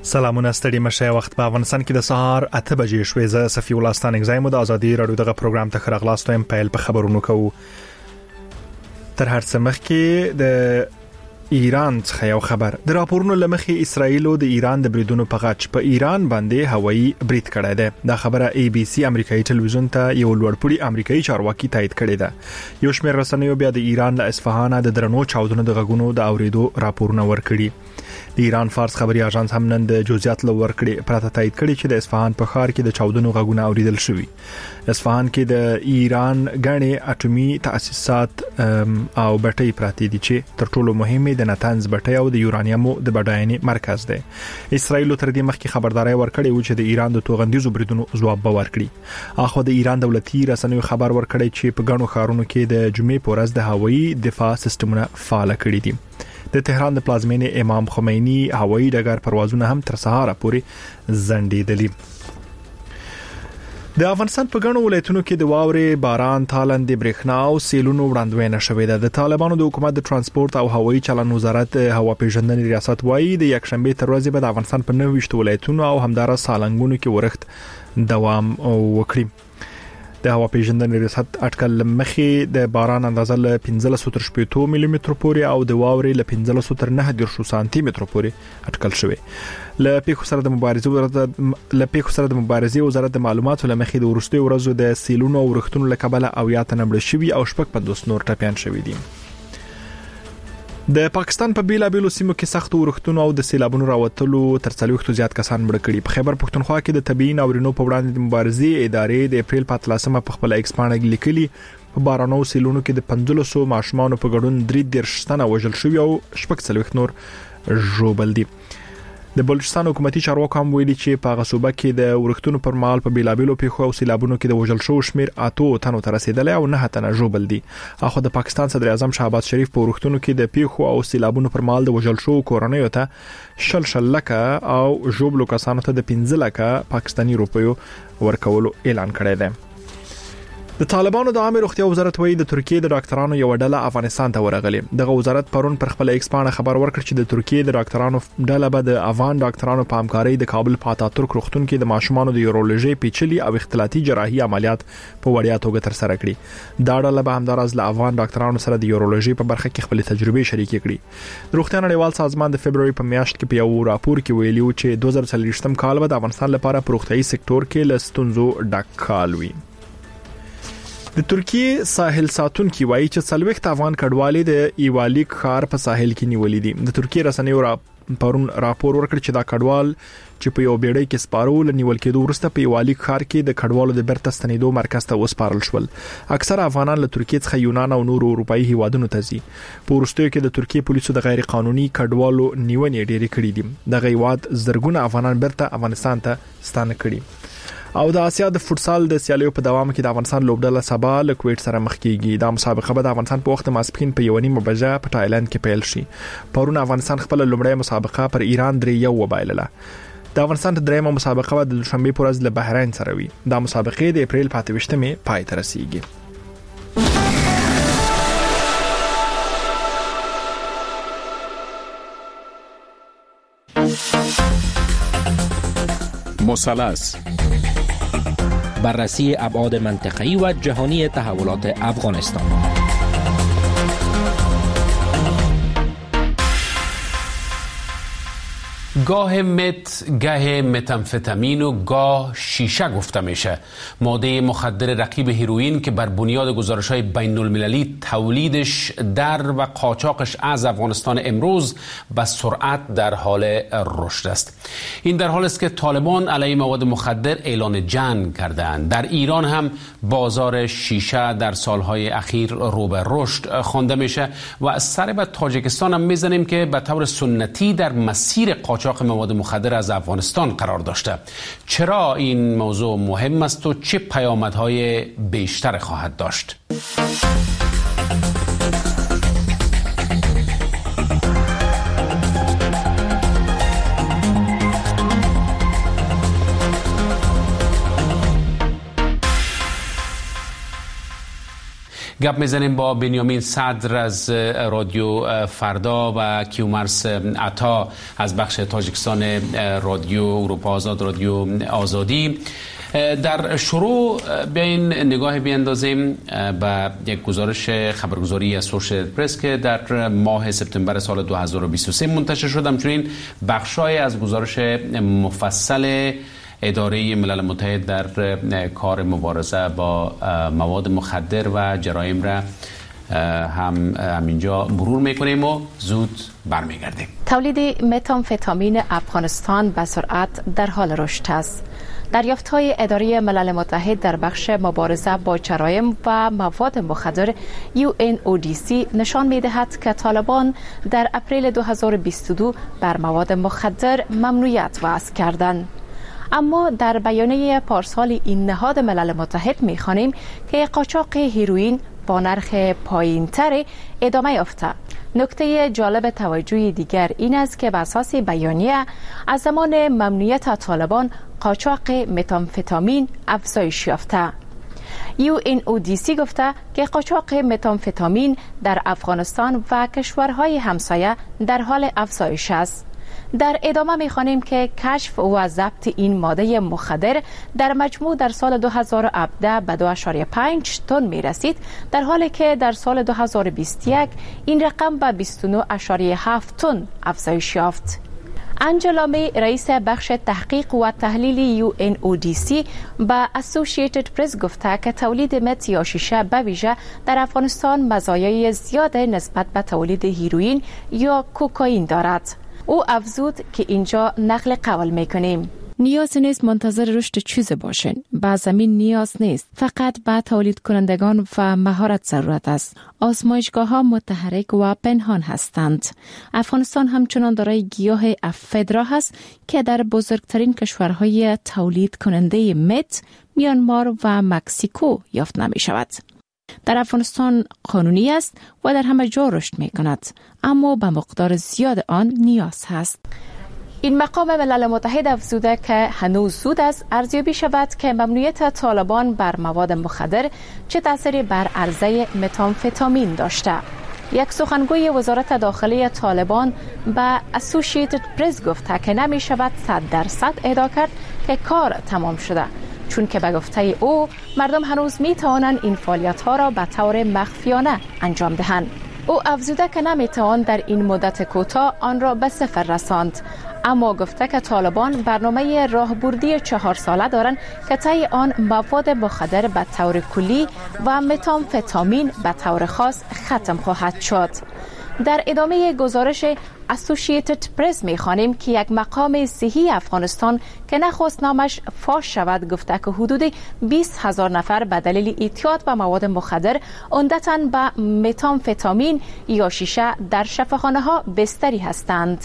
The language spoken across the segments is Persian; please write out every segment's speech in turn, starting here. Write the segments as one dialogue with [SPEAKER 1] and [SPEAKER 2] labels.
[SPEAKER 1] سلامونه ستړي مشه وخت په افغانستان کې د سهار 8 بجې شوې. زه صفي الله ستانګ زایم د ازادي رادیو دغه پروګرام ته خراغلاستو ام پیل په خبرونو کوو. تر هر څه مخکې د ایران څخه یو خبر. د راپورونو لمخې اسرایل د ایران د بریدونو په غاټ په ایران باندې هوایي برید کړی دی. دا خبره ای بي سي امریکایي ټلویزیون ته یو لوړپوړي امریکایي چارواکي تایید کړی دی. یو شمېر رسنیو بیا د ایران له اصفهان د درنو چاودنو د غږونو د اوریدو راپورونه ورکړي. د ایران فارس خبري اژانس هم نن د جزئیات لور کړي پراته تایید کړي چې د اصفهان په ښار کې د چاودنو غږونه اوریدل شوي. اصفهان کې د ایران غني اټومي تاسیسات او بټۍ پراته دي چې تر ټولو مهمه د نتانز بټۍ او د یورانیم د بډاینې مرکز دی. اسرایل تر دې مخکې خبرداري ورکړې و چې د ایران د توغندیزو بریدونو ځواب به ورکړي. اخو د ایران دولتي رسنیو خبر ورکړی چې په غنو ښارونو کې د جمعې په ورځ د هوایي دفاع سیستمونه فعال کړي دي. د تهران د پلازمینې امام خمینی هوایي ډګر پروازونه هم تر سهار پورې ځنډېدلي. د افغانستان په غنو ولایتونو کې د واورې باران تالند برېښنا او سیلونو وړاندوینه شوې ده. د طالبانو د حکومت د ترانسپورت او هوایي چلن وزارت هوا پیژندنې ریاست وایي د یکشنبه تر ورځې بعد افغانستان په 29 ولایتونو او همدارس سالنګونو کې ورښت دوام وکړي. د هوا پیژندنې ریاست اټکل مخې د باران اندازه له 15.8 ملي متر پورې او د واورې له 15.9 سانتي متر پورې اټکل شوی. له پیښو سره د مبارزې وزارت د معلوماتو لمخې د ورستي ورځو د سیلونو او ورښتونو لکبله او یا تنبړ شوی او شپږ 50 نور ټپيان شوی دي. د پاکستان په بیلابیلو سیمو کې سخت ورښتونو او د سیلابونو راوتلو تر 40 زیات کسان مړ کړي. په خیبر پښتونخوا کې د طبيعي ناورینونو په وړاندې د مبارزې ادارې د اپریل 15 په خپل ایکس باندې لیکلي په بارانو سیلونو کې د 1500 ماشومان په ګډون 3 تنه وژل شوی او 40 نور ژوبل دي. د بلوچستان حکومتي چارواکو هم ویلي چې په غصوبه کې د ورښتونو پر مهال په بیلابیلو پیښو او سیلابونو کې د وژل شو شمیر 8 تنو ته رسیدلی او 9 تنه ژوبل دي. اخو د پاکستان صدر اعظم شهباز شریف په ورښتونو کې د پیښو او سیلابونو پر مهال د وژل شو کورنیو ته شل لکه او ژوبلو کسانو ته د 15 لکه پاکستاني روپیو ورکولو اعلان کړی دی. د طالبانو د عامه روغتیا وزارت وایي د ترکیه د ډاکټرانو یو ډله افغانستان ته ورغلي. دغه وزارت پرون پر خپل ایکس باندې خبر ورکړ چې د ترکیه د ډاکټرانو ډله به د افغان ډاکټرانو په همکارۍ د کابل په اتاتورک روغتون کې د ماشومانو د یورولوژي پیچلي او اختلاطي جراحي عملیات په وړیا توګه تر سره کړي. دا ډله به همدارز له افغان ډاکټرانو سره د یورولوژي په برخه کې خپل تجربې شریکې کړي. د روغتیا نړیوال سازمان د فبرवरी په میاشت کې په یو راپور کې ویلي و چې 2023 کال به د افغانستان لپاره په روغتیايي سکتور کې له ستونزو ډک کال وي. د ترکیه ساحل ساتونکي وایي چې 40 افغان کډوالي د ایوالیک ښار په ساحل کې نیولې دي. د ترکیه رسنیو پرون راپور ورکړ چې دا کډوال چې په یو بیړۍ کې سپارول نیول کېدو ورسته په ایوالیک ښار کې د کډوالو د برته ستنېدو مرکز ته وسپارل شول. اکثر افغانان له ترکیه څخه یونان او نورو اروپאי هیوادونو ته ځي. په ورستیو کې د ترکیه پولیسو د غیر قانوني کډوالو نیونې ډېرې کړې دي. د غیواد زرګونه افغانان برته افغانستان ته ستانه کړي. او د آسیا د فوتسال د سیالیو په دوام کې د افغانستان لوبډله سبا له کویت سره مخ کیږي. دا مسابقه به د افغانستان په وخت ماسپښین په 1:30 بجې په تایلند کې پیل شي. پرون افغانستان خپل لومړی مسابقه پر ایران 3-1 وبایلله. د افغانستان د درېمه مسابقه د دوشنبه پر ورځ له بحرین سره وي. دا مسابقه د اپریل 28 پای ته رسیږي.
[SPEAKER 2] مثلث
[SPEAKER 3] بررسی ابعاد منطقه‌ای و جهانی تحولات افغانستان.
[SPEAKER 2] گاه مت، گاه متامفتامین و گاه شیشه گفته میشه. ماده مخدر رقیب هیروئین که بر بنیاد گزارش‌های بین‌المللی تولیدش در و قاچاقش از افغانستان امروز به سرعت در حال رشد است. این در حال است که طالبان علیه مواد مخدر اعلان جنگ کردند. در ایران هم بازار شیشه در سالهای اخیر رو به رشد خوانده میشه و از سر به تاجیکستان هم میزنیم که به طور سنتی در مسیر قاچاق مواد مخدر از افغانستان قرار داشته. چرا این موضوع مهم است و چه پیامدهای بیشتر خواهد داشت؟ گپ میزنیم با بنیامین صدر از رادیو فردا و کیومرث عطا از بخش تاجیکستان رادیو اروپا آزاد، رادیو آزادی. در شروع بیاین نگاه بیاندازیم به یک گزارش خبرگزاری اسوشییتد پرس که در ماه سپتامبر سال 2023 منتشر شد. همچنین بخشای از گزارش مفصل اداره ملل متحد در کار مبارزه با مواد مخدر و جرایم را همینجا مرور میکنیم و زود برمیگردیم.
[SPEAKER 4] تولید متامفتامین افغانستان به سرعت در حال رشد است. دریافت‌های اداره ملل متحد در بخش مبارزه با جرایم و مواد مخدر UNODC نشان می‌دهد که طالبان در اپریل 2022 بر مواد مخدر ممنوعیت وضع کردند. اما در بیانیه پارسال این نهاد ملل متحد می‌خوانیم که قاچاق هیروئین با نرخ پایین‌تر ادامه یافته. نکته جالب توجه دیگر این است که بر اساس بیانیه از زمان ممنوعیت طالبان قاچاق متامفتامین افزایش یافته. UNODC گفته که قاچاق متامفتامین در افغانستان و کشورهای همسایه در حال افزایش است. در ادامه می‌خوانیم که کشف و ضبط این ماده مخدر در مجموع در سال 2017 به 2.5 تن می‌رسید، در حالی که در سال 2021 این رقم به 29.7 تن افزایش یافت. انجلا می رئیس بخش تحقیق و تحلیل UNODC به اسوشییتد پرس گفته که تولید مت یا شیشه به ویژه در افغانستان مزایای زیاد نسبت به تولید هیروئین یا کوکائین دارد. او افزود که اینجا نقل قول میکنیم. نیاز نیست منتظر رشد چیز باشین. به زمین نیاز نیست. فقط به تولید کنندگان و مهارت ضرورت است. آزمایشگاه ها متحرک و پنهان هستند. افغانستان همچنان دارای گیاه افدرا هست که در بزرگترین کشورهای تولید کننده مت، میانمار و مکزیکو یافت نمی شود. در افغانستان قانونی است و در همه جا رشد می کند، اما به مقدار زیاد آن نیاز هست. این مقام ملل متحد افزوده که هنوز زود است ارزیابی شود که ممنوعیت طالبان بر مواد مخدر چه تأثیری بر عرضه متامفتامین داشته. یک سخنگوی وزارت داخلی طالبان به اسوشییتد پرس گفته که نمی شود 100% ادعا کرد که کار تمام شده، چون که به گفته او مردم هنوز می توانند این فعالیت ها را به طور مخفیانه انجام دهند. او افزوده که نمی توان در این مدت کوتاه آن را به صفر رساند، اما گفته که طالبان برنامه راهبردی 4 ساله دارند که طی آن مواد مخدر به طور کلی و متامفتامین به طور خاص ختم خواهد شد. در ادامه گزارش اسوشییتد پرس می‌خوانیم که یک مقام صحی افغانستان که نخست نامش فاش شود گفته که حدود 20,000 نفر به دلیل اعتیاد به مواد مخدر عمدتاً به متامفتامین یا شیشه در شفاخانه‌ها بستری هستند.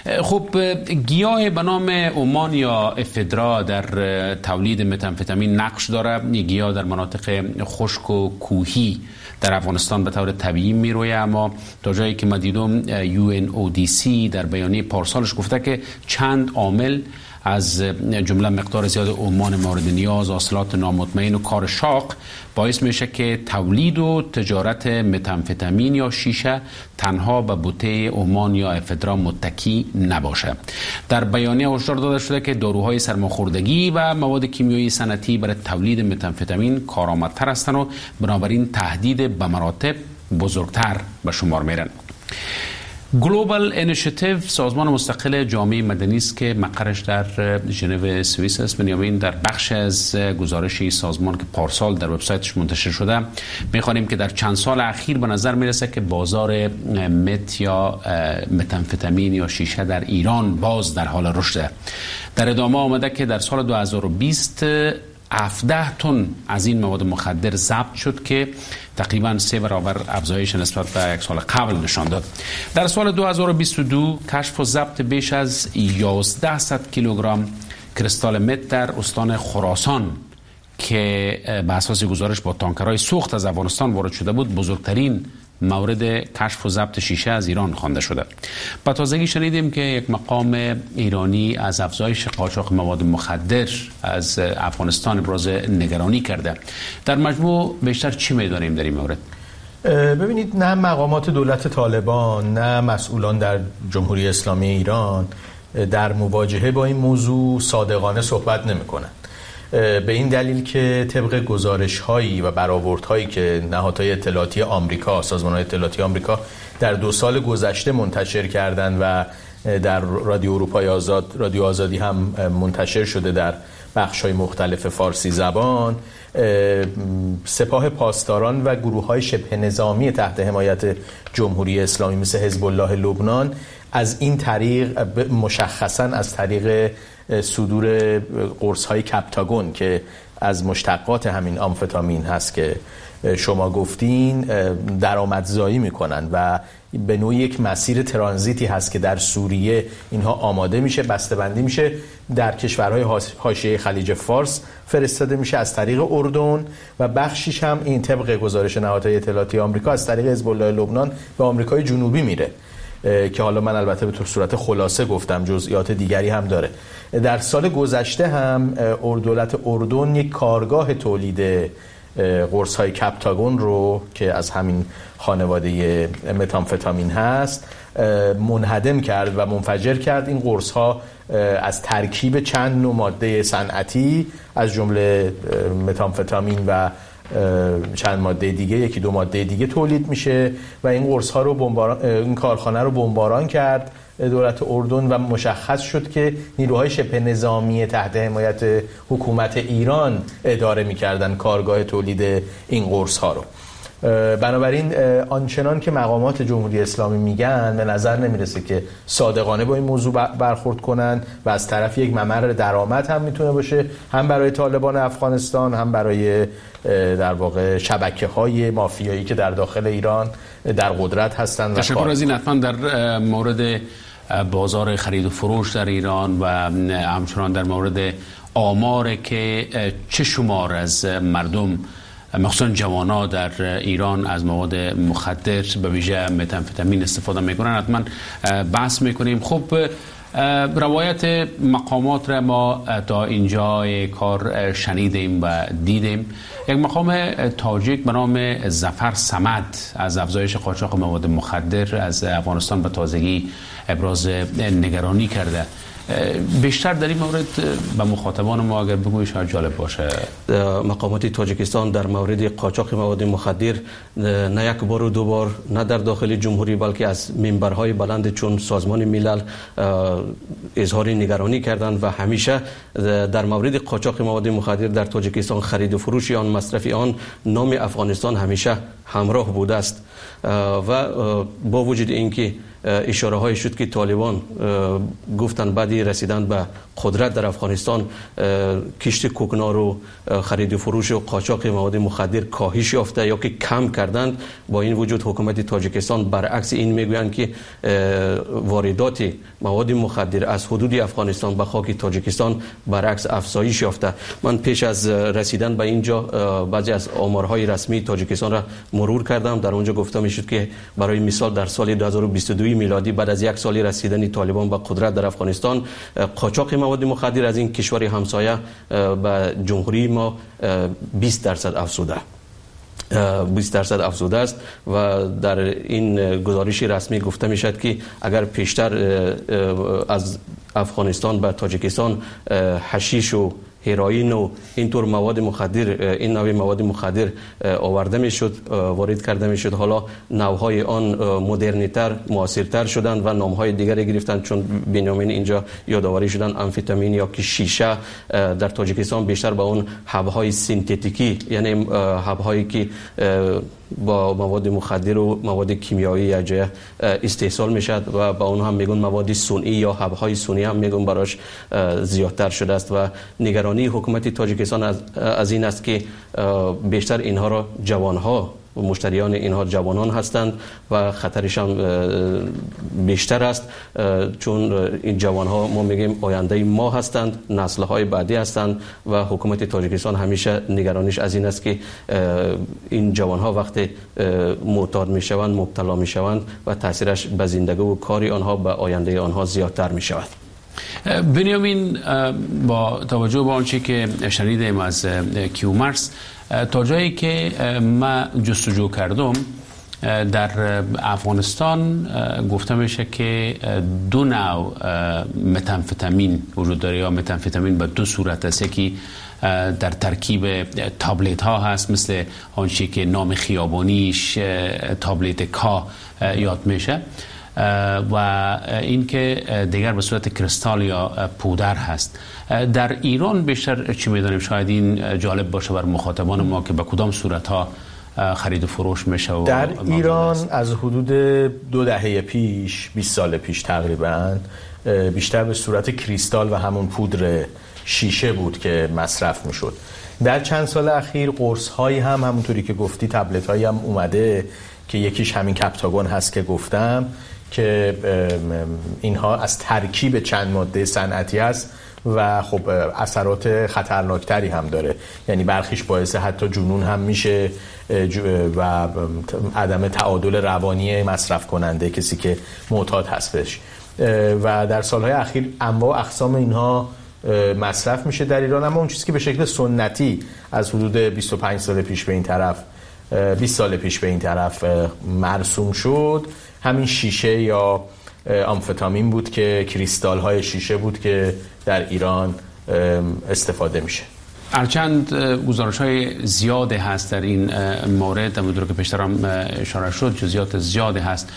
[SPEAKER 2] خب گیاه به نام اومان یا افدرا در تولید متامفتامین نقش داره. گیاه در مناطق خشک و کوهی در افغانستان به طور طبیعی میرویه، اما تا جایی که ما دیدم UNODC در بیانیه پارسالش گفته که چند عامل از جمله مقدار زیاد اومان مورد نیاز، حاصلات نامطمئن و کار شاق باعث میشه که تولید و تجارت متامفتامین یا شیشه تنها به بوته اومان یا افدرا متکی نباشه. در بیانیه هشدار داده شده که داروهای سرماخوردگی و مواد کیمیایی صنعتی برای تولید متامفتامین کارآمدتر هستند و بنابراین تهدید به مراتب بزرگتر به شمار میرن. گلوبال اینیشیتیو سازمان مستقل جامعه مدنی است که مقرش در ژنو سوئیس است. بنیامین در بخش از گزارش سازمان که پارسال در وبسایتش منتشر شده می‌خوانیم که در چند سال اخیر به نظر میرسه که بازار مت یا متامفتامین یا شیشه در ایران باز در حال رشد. در ادامه آمده که در سال 2020 17 تن از این مواد مخدر ضبط شد که تقریباً 3 برابر افزایش نسبت به یک سال قبل نشان داد. در سال 2022 کشف و ضبط بیش از 1100 کیلوگرم کریستال مت در استان خراسان که به اساس گزارش با تانکرهای سوخت از افغانستان وارد شده بود بزرگترین مورد کشف و ضبط شیشه از ایران خوانده شده. با تازگی شنیدیم که یک مقام ایرانی از افزایش قاچاق مواد مخدر از افغانستان ابراز نگرانی کرده. در مجموع بیشتر چی می‌دانیم در این مورد؟
[SPEAKER 5] ببینید، نه مقامات دولت طالبان نه مسئولان در جمهوری اسلامی ایران در مواجهه با این موضوع صادقانه صحبت نمی‌کنند. به این دلیل که طبق گزارش‌هایی و برآوردهایی که نهادهای اطلاعاتی آمریکا، سازمان‌های اطلاعاتی آمریکا در 2 سال گذشته منتشر کردند و در رادیو اروپای آزاد، رادیو آزادی هم منتشر شده در بخش‌های مختلف فارسی زبان، سپاه پاسداران و گروه‌های شبه نظامی تحت حمایت جمهوری اسلامی مثل حزب الله لبنان از این طریق، مشخصاً از طریق صدور قرص‌های کپتاگون که از مشتقات همین آمفتامین هست که شما گفتین، درآمدزایی میکنن و به نوعی یک مسیر ترانزیتی هست که در سوریه اینها آماده میشه، بسته‌بندی میشه، در کشورهای حاشیه خلیج فارس فرستاده میشه از طریق اردن و بخشیش هم این طبق گزارش نهادهای اطلاعاتی آمریکا از طریق حزب الله لبنان به آمریکای جنوبی میره که حالا من البته به صورت خلاصه گفتم، جزئیات دیگری هم داره. در سال گذشته هم دولت اردن یک کارگاه تولید قرص‌های کپتاگون رو که از همین خانواده متامفتامین هست منهدم کرد و منفجر کرد. این قرص‌ها از ترکیب چند نوع ماده صنعتی از جمله متامفتامین و چند ماده دیگه، 1-2 ماده دیگه تولید میشه و این قرص‌ها رو این کارخانه رو بمباران کرد دولت اردن و مشخص شد که نیروهای شبه نظامی تحت حمایت حکومت ایران اداره می‌کردن کارگاه تولید این قرص‌ها رو. بنابراین آنچنان که مقامات جمهوری اسلامی میگن به نظر نمیرسه که صادقانه با این موضوع برخورد کنن و از طرف یک ممر درآمد هم میتونه باشه، هم برای طالبان افغانستان، هم برای در واقع شبکه‌های مافیایی که در داخل ایران در قدرت هستند.
[SPEAKER 2] تشکر از این. حتما در مورد بازار خرید و فروش در ایران و همچنان در مورد آمار که چه شمار از مردم مخصوصا جوانا در ایران از مواد مخدر به ویژه متامفتامین استفاده میکنن حتما بحث میکنیم. خب روایت مقامات را ما تا اینجای کار شنیدیم و دیدیم. یک مقام تاجیک به نام ظفر صمد از افزایش قاچاق مواد مخدر از افغانستان به تازگی ابراز نگرانی کرده. بیشتر در این مورد به مخاطبان ما اگر بگویی شاید جالب باشه.
[SPEAKER 6] مقامات تاجیکستان در مورد قاچاق مواد مخدر نه 1 بار و 2 بار، نه در داخل جمهوری بلکه از منبرهای بلند چون سازمان ملل اظهار نگرانی کردند و همیشه در مورد قاچاق مواد مخدر در تاجیکستان، خرید و فروش آن، مصرف آن، نام افغانستان همیشه همراه بوده است و با وجود اینکه اشاره های شد که طالبان گفتن بعدی رسیدن به قدرت در افغانستان کشت کوکنار و خرید و فروش و قاچاق مواد مخدر کاهش یافته یا که کم کردند، با این وجود حکومت تاجیکستان برعکس این میگویند که واردات مواد مخدر از حدود افغانستان به خاک تاجیکستان برعکس افزایش یافته. من پیش از رسیدن به اینجا بعضی از آمارهای رسمی تاجیکستان را مرور کردم. در اونجا گفته میشد که برای مثال در سال 2022 میلادی بعد از 1 سال رسیدن طالبان به قدرت در افغانستان، قاچاق مواد مخدر از این کشور همسایه به جمهوری ما 20% افزوده 20% افزوده است و در این گزارش رسمی گفته می شد که اگر پیشتر از افغانستان به تاجیکستان حشیش و هیروئین و اینطور مواد مخدر، این نوع مواد مخدر آورده میشد، وارد کرده میشد، حالا نوعهای آن مدرن‌تر، معاصرتر شدند و نامهای دیگری گرفتند. چون بنیامین اینجا یادآوری شدن آمفتامین یا که شیشه در تاجیکستان بیشتر با اون حب‌های سنتتیکی، یعنی حب‌هایی که با مواد مخدر و مواد کیمیایی یا جای استحصال میشد و با اون هم میگن مواد صنعی یا حب‌های صنعی هم میگن براش زیادتر شده است و نگرانی حکومت تاجیکستان از این است که بیشتر اینها را جوانها و مشتریان اینها جوانان هستند و خطرش هم بیشتر است، چون این جوانها ما میگیم آینده ما هستند، نسل‌های بعدی هستند و حکومت تاجیکستان همیشه نگرانیش از این است که این جوانها وقتی معتاد میشوند، مبتلا میشوند و تاثیرش به زندگی و کار آنها، به آینده آنها زیادتر میشود.
[SPEAKER 2] بنیامین، با توجه به آنچه که شنیدیم از کیومرث، تا جایی که من جستجو کردم در افغانستان گفته میشه که دو نوع متامفتامین وجود داره، یا متامفتامین به دو صورت است. یکی در ترکیب تابلت ها هست، مثل آنچه که نام خیابانیش تابلت کا یاد میشه، و این که دیگر به صورت کریستال یا پودر هست. در ایران بیشتر چی میدانیم؟ شاید این جالب باشه بر مخاطبان ما که به کدام صورت ها خرید و فروش میشه.
[SPEAKER 5] در ایران از حدود 2 دهه پیش، 20 سال پیش تقریبا، بیشتر به صورت کریستال و همون پودر شیشه بود که مصرف میشد. در چند سال اخیر قرص هایی هم همونطوری که گفتی، تبلت هایی هم اومده که یکیش همین کپتاگون هست که گفتم، که اینها از ترکیب چند ماده صنعتی هست و خب اثرات خطرناکتری هم داره. یعنی برخیش باعث حتی جنون هم میشه و عدم تعادل روانی مصرف کننده، کسی که معتاد هست بهش. و در سالهای اخیر انواع اقسام اینها مصرف میشه در ایران. اما اون چیزی که به شکل سنتی از حدود 25 سال پیش به این طرف، 20 سال پیش به این طرف مرسوم شد، همین شیشه یا آمفتامین بود که کریستال های شیشه بود که در ایران استفاده میشه.
[SPEAKER 2] هرچند گزارش های زیاده هست در این مورد، همونطور که پیشتر هم اشاره شد جزئیات زیاده هست.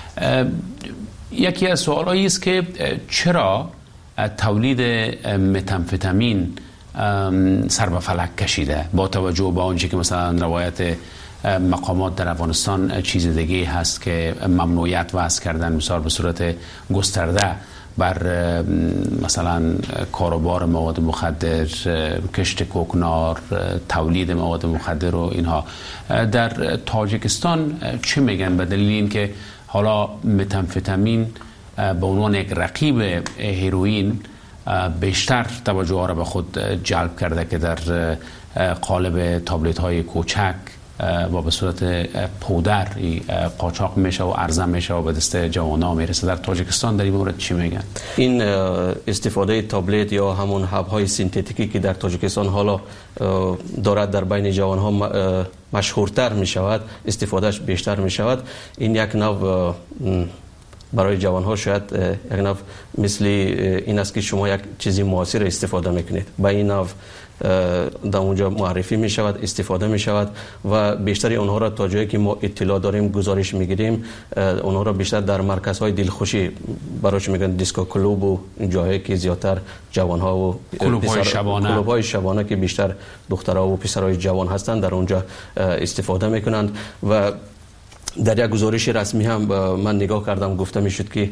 [SPEAKER 2] یکی از سوالایی است که چرا تولید متامفتامین سر به فلک کشیده، با توجه به آنچه که مثلا روایت مقامات در افغانستان چیز دیگه هست که ممنوعیت وضع کردن، مثلا به صورت گسترده بر مثلا کاروبار مواد مخدر، کشت کوکنار، تولید مواد مخدر و اینها. در تاجیکستان چه میگن به دلیل اینکه حالا متامفتامین به عنوان یک رقیب هیروئین بیشتر توجه را به خود جلب کرده که در قالب تابلت های کوچک و به صورت پودر قاچاق میشه و عرضه میشه و به دست جوانا میرسه. در تاجیکستان در این مورد چی میگن؟
[SPEAKER 6] این استفاده تابلت یا همون حب های سینتتیکی که در تاجیکستان حالا دارد در بین جوان ها مشهورتر می شود، استفادهش بیشتر می شود. این یک نوع برای جوان ها شاید یک نوع مثل این است که شما یک چیزی معاصر استفاده میکنید، با این نوع در اونجا معرفی می شود، استفاده می شود و بیشتری اونها را تا جایی که ما اطلاع داریم گزارش میگیریم، اونها را بیشتر در مرکزهای دلخوشی براش میگن دیسکو کلوب و جاهایی که زیادتر جوان ها و کلوب های شبانه که بیشتر دخترها و پسرهای جوان هستند در اونجا استفاده میکنند. و در یک گزارش رسمی هم من نگاه کردم، گفته میشد که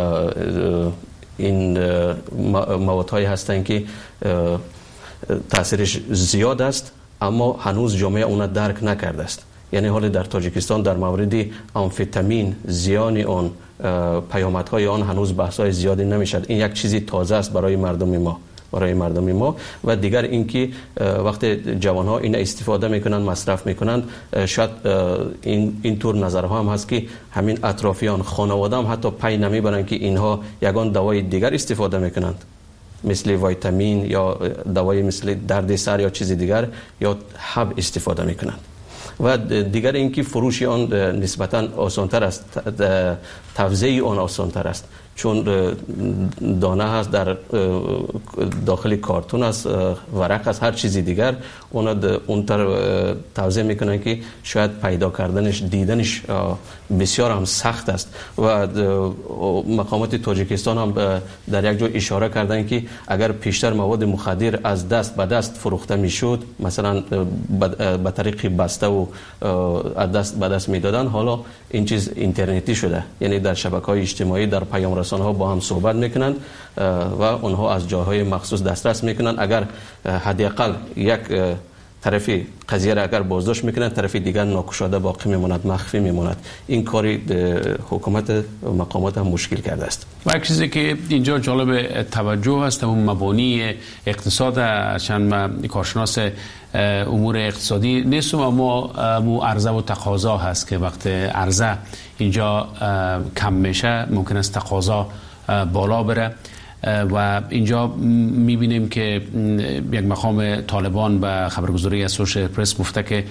[SPEAKER 6] این موادهایی هستند که تاثیرش زیاد است اما هنوز جامعه اون درک نکرده است. یعنی حال در تاجیکستان در مورد آمفتامین، زیان آن، پیامدهای آن هنوز بحث‌های زیادی نمیشد. این یک چیزی تازه است برای مردم ما و دیگر اینکه وقتی جوان‌ها این استفاده میکنند، مصرف میکنند، شاید این طور نظرها هم هست که همین اطرافیان، خانواده هم حتی پی نمیبرند که اینها یگان دوای دیگر استفاده میکنند، مثل ویتامین یا دوای مثل درد سر یا چیز دیگر، یا حب استفاده میکنند. و دیگر اینکه فروش آن نسبتا آسانتر است، توزیع آن آسانتر است، چون دانه هست در داخل کارتون است، ورق است، هر چیزی دیگر اونتر توزیع میکنن که شاید پیدا کردنش، دیدنش بسیار هم سخت است. و مقامات تاجیکستان هم در یک جا اشاره کردن که اگر پیشتر مواد مخدر از دست به دست فروخته میشد، مثلا به طریق بسته و از دست به دست میدادن، حالا این چیز اینترنتی شده، یعنی در شبکه‌های اجتماعی، در پیام رسانه‌ها با هم صحبت میکنند و اونها از جاهای مخصوص دسترس میکنند. اگر حداقل یک طرفی قضیه را اگر بازداشت میکنند، طرف دیگر ناکشاده باقی میماند، مخفی میماند. این کاری حکومت و مقامات هم مشکل کرده است.
[SPEAKER 2] و یک چیزی که اینجا جالب توجه است، اون مبانی اقتصاد، چند کارشناس امور اقتصادی نیستم، اما مو عرضه و تقاضا هست که وقت عرضه اینجا کم میشه ممکن است تقاضا بالا بره. و اینجا میبینیم که یک مقام طالبان به خبرگزاری اسوشیتد پرس گفته که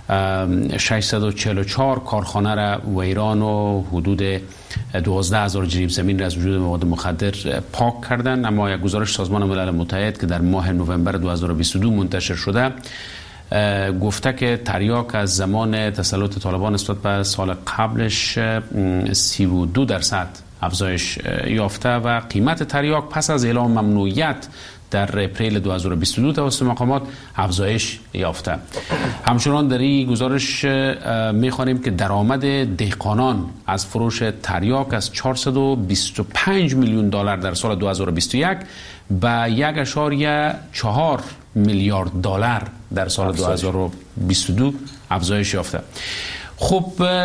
[SPEAKER 2] 644 کارخانه را ویران و حدود 12,000 جریب زمین را از وجود مواد مخدر پاک کردند. اما یک گزارش سازمان ملل متحد که در ماه نوامبر 2022 منتشر شده گفته که تریاک از زمان تسلط طالبان نسبت به سال قبلش 32% افزایش یافته و قیمت تریاک پس از اعلام ممنوعیت در اپریل 2022 توسط مقامات افزایش یافته. همچنان در این گزارش می‌خوانیم که درآمد دهقانان از فروش تریاک از 425 میلیون دلار در سال 2021 به 1.4 میلیارد دلار در سال 2022 افزایش یافته. خب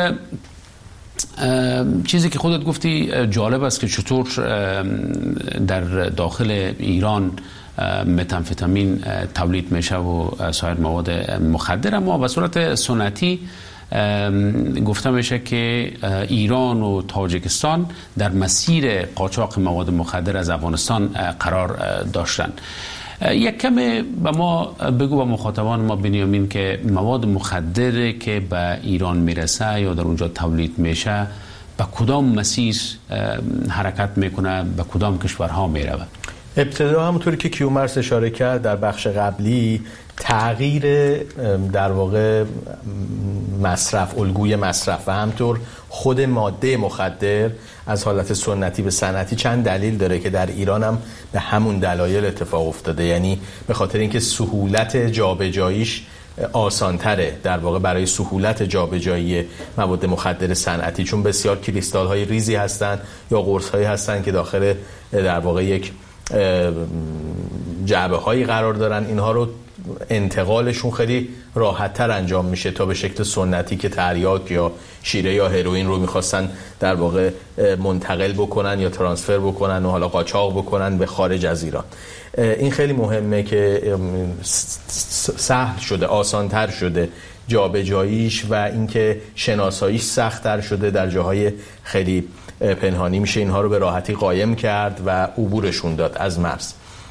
[SPEAKER 2] چیزی که خودت گفتی جالب است که چطور در داخل ایران متامفتامین تولید میشه و سایر مواد مخدر، اما به صورت سنتی گفته میشه که ایران و تاجیکستان در مسیر قاچاق مواد مخدر از افغانستان قرار داشتن. یک کمی به ما بگو، به مخاطبان ما بنیامین، که مواد مخدر که به ایران میرسه یا در اونجا تولید میشه به کدام مسیر حرکت میکنه، به کدام کشورها میره؟
[SPEAKER 5] ابتدا همونطوری که کیومرث اشاره کرد در بخش قبلی، تغییر در واقع مصرف، الگوی مصرف و همطور خود ماده مخدر از حالت سنتی به صنعتی چند دلیل داره که در ایران هم به همون دلایل اتفاق افتاده. یعنی به خاطر اینکه سهولت جابجاییش آسان‌تره در واقع برای سهولت جابجایی مواد مخدر صنعتی، چون بسیار کریستال‌های ریزی هستن یا قرص‌هایی هستن که داخل در واقع یک جعبه‌هایی قرار دارن. اینها رو انتقالشون خیلی راحت‌تر انجام میشه تا به شکل سنتی که تریاک یا شیره یا هروئین رو می‌خواستن در واقع منتقل بکنن یا ترانسفر بکنن و حالا قاچاق بکنن به خارج از ایران. این خیلی مهمه که سهل شده، آسان‌تر شده جابجاییش و اینکه شناساییش سخت‌تر شده. در جاهای خیلی پنهانی میشه اینها رو به راحتی قایم کرد و عبورشون داد از مرز.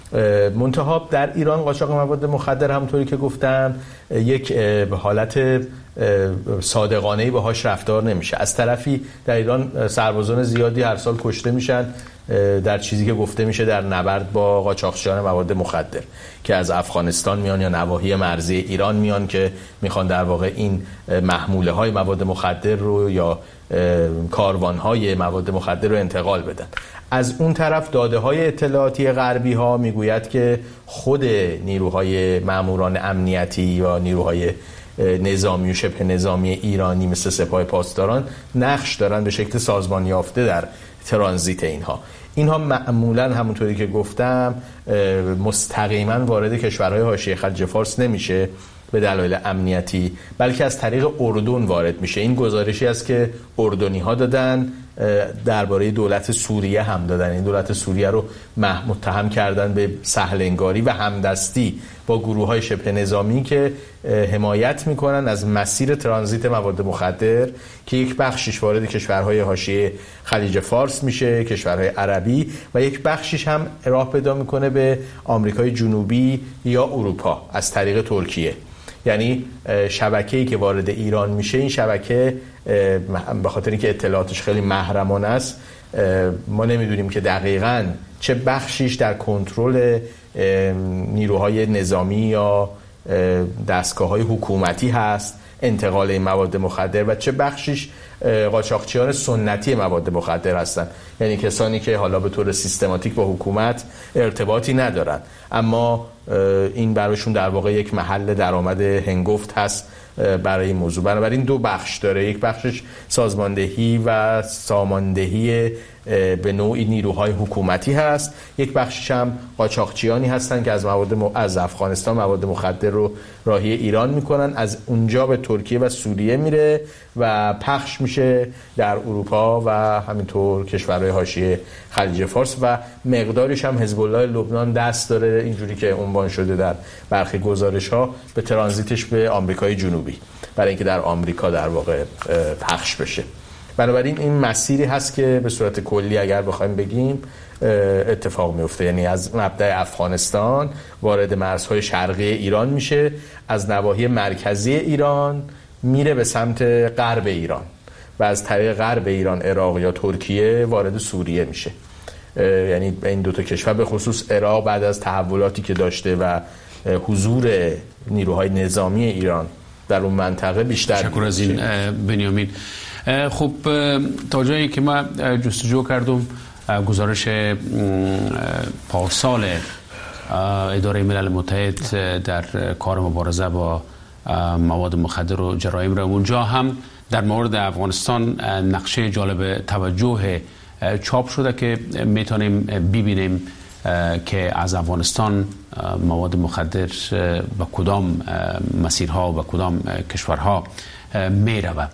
[SPEAKER 5] منتها در ایران قاچاق مواد مخدر همونطوری که گفتم یک حالت صادقانه‌ای باهاش رفتار نمیشه. از طرفی در ایران سربازان زیادی هر سال کشته میشن در چیزی که گفته میشه در نبرد با قاچاقچیان مواد مخدر که از افغانستان میان یا نواحی مرزی ایران میان که میخوان در واقع این محموله های مواد مخدر رو یا کاروان های مواد مخدر رو انتقال بدن. از اون طرف داده های اطلاعاتی غربی ها میگوید که خود نیروهای ماموران امنیتی یا نیروهای نظامی و شبه نظامی ایرانی مثل سپاه پاسداران نقش دارن به شکل سازمان یافته در ترانزیت اینها معمولا همونطوری که گفتم مستقیما وارد کشورهای حاشیه خلیج فارس نمیشه به دلایل امنیتی، بلکه از طریق اردن وارد میشه. این گزارشی است که اردنی ها دادن، درباره دولت سوریه هم دادن. این دولت سوریه رو متهم کردن به سهلنگاری و همدستی با گروه های شبه نظامی که حمایت میکنن از مسیر ترانزیت مواد مخدر که یک بخشش وارد کشورهای حاشیه خلیج فارس میشه، کشورهای عربی، و یک بخشش هم راه پیدا میکنه به آمریکای جنوبی یا اروپا از طریق ترکیه. یعنی شبکه‌ای که وارد ایران میشه، این شبکه به خاطر اینکه اطلاعاتش خیلی محرمانه است ما نمیدونیم که دقیقاً چه بخشیش در کنترل نیروهای نظامی یا دستگاه‌های حکومتی هست انتقال این مواد مخدر و چه بخشیش قاچاقچیان سنتی مواد مخدر هستن، یعنی کسانی که حالا به طور سیستماتیک با حکومت ارتباطی ندارن اما این برایشون در واقع یک محل درآمد هنگفت هست برای این موضوع. بنابراین دو بخش داره، یک بخشش سازماندهی و ساماندهی به نوعی نیروهای حکومتی هست، یک بخشش هم قاچاقچیانی هستن که از افغانستان مواد مخدر رو راهی ایران میکنن، از اونجا به ترکیه و سوریه میره و پخش میشه در اروپا و همینطور کشورهای حاشیه خلیج فارس و مقدارش هم حزب الله لبنان دست داره، اینجوری که عنوان شده در برخی گزارش‌ها، به ترانزیتش به آمریکای جنوبی برای اینکه در آمریکا در واقع پخش بشه. بنابراین این مسیری هست که به صورت کلی اگر بخوایم بگیم اتفاق میفته، یعنی از مبدأ افغانستان وارد مرزهای شرقی ایران میشه، از نواحی مرکزی ایران میره به سمت غرب ایران و از طریق غرب ایران عراق یا ترکیه وارد سوریه میشه. یعنی این دو تا کشور به خصوص عراق بعد از تحولاتی که داشته و حضور نیروهای نظامی ایران در اون منطقه بیشتر.
[SPEAKER 2] تشکر از این بنیامین. خب تا جایی که ما جستجو کردم گزارش پارسال اداره ملل متحد در کار مبارزه با مواد مخدر و جرایم را، اونجا هم در مورد افغانستان نقشه جالب توجه چاپ شده که میتونیم ببینیم که از افغانستان مواد مخدر به کدام مسیرها و به کدام کشورها میرود.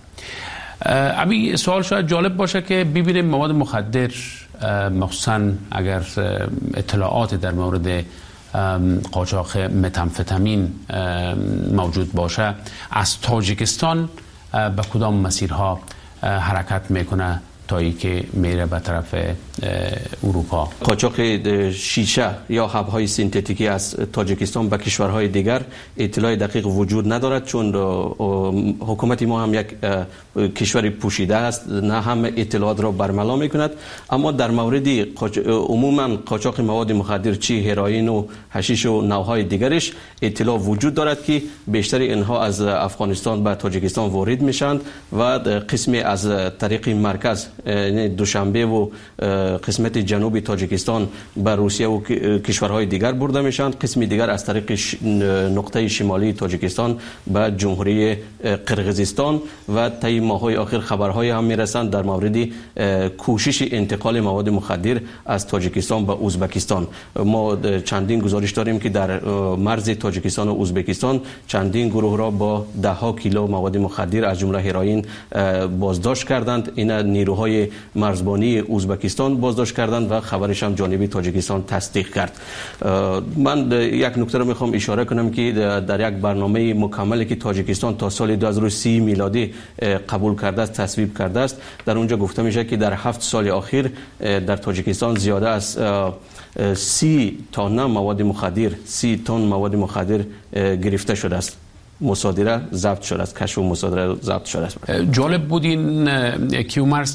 [SPEAKER 2] ابی سوال شاید جالب باشه که ببینیم مواد مخدر، مخصوصا اگر اطلاعات در مورد قاچاق متامفتامین موجود باشه، از تاجیکستان به کدام مسیرها حرکت میکنه تا ای که میره به طرف اروپا.
[SPEAKER 6] قاچاق شیشه یا حب‌های سینتتیکی از تاجیکستان به کشورهای دیگر اطلاع دقیق وجود ندارد، چون حکومت ما هم یک کشوری پوشیده است، نه هم اطلاعات را برملا میکند. اما در مورد عموما قاچاق مواد مخدر، چی هروئین و حشیش و نوعهای دیگرش، اطلاع وجود دارد که بیشتر اینها از افغانستان به تاجیکستان وارد میشند و قسمی از طریق مرکز، یعنی دوشنبه و قسمت جنوبی تاجیکستان به روسیه و کشورهای دیگر برده میشند، قسمی دیگر از طریق نقطه شمالی تاجیکستان به جمهوری قرقیزستان و طی ماه‌های آخر خبرهای هم میرسند در مورد کوشش انتقال مواد مخدر از تاجیکستان به ازبکستان. ما چندین گزارش داریم که در مرز تاجیکستان و ازبکستان چندین گروه را با ده‌ها کیلو مواد مخدر از جمله هروئین بازداشت کردند. این نیروهای مرزبانی ازبکستان بازداشت کردند و خبرش هم جانب تاجیکستان تصدیق کرد. من یک نکته رو میخوام اشاره کنم که در یک برنامه مکملی که تاجیکستان تا سال 2030 میلادی قبول کرده است، تصویب کرده است، در اونجا گفته میشه که در 7 سال اخیر در تاجیکستان زیاده از 30 تن مواد مخدر 30 تن مواد مخدر گرفته شده است، مصادره ضبط شده است، کشف و مصادره ضبط شده است.
[SPEAKER 2] جالب بود این کیومرث.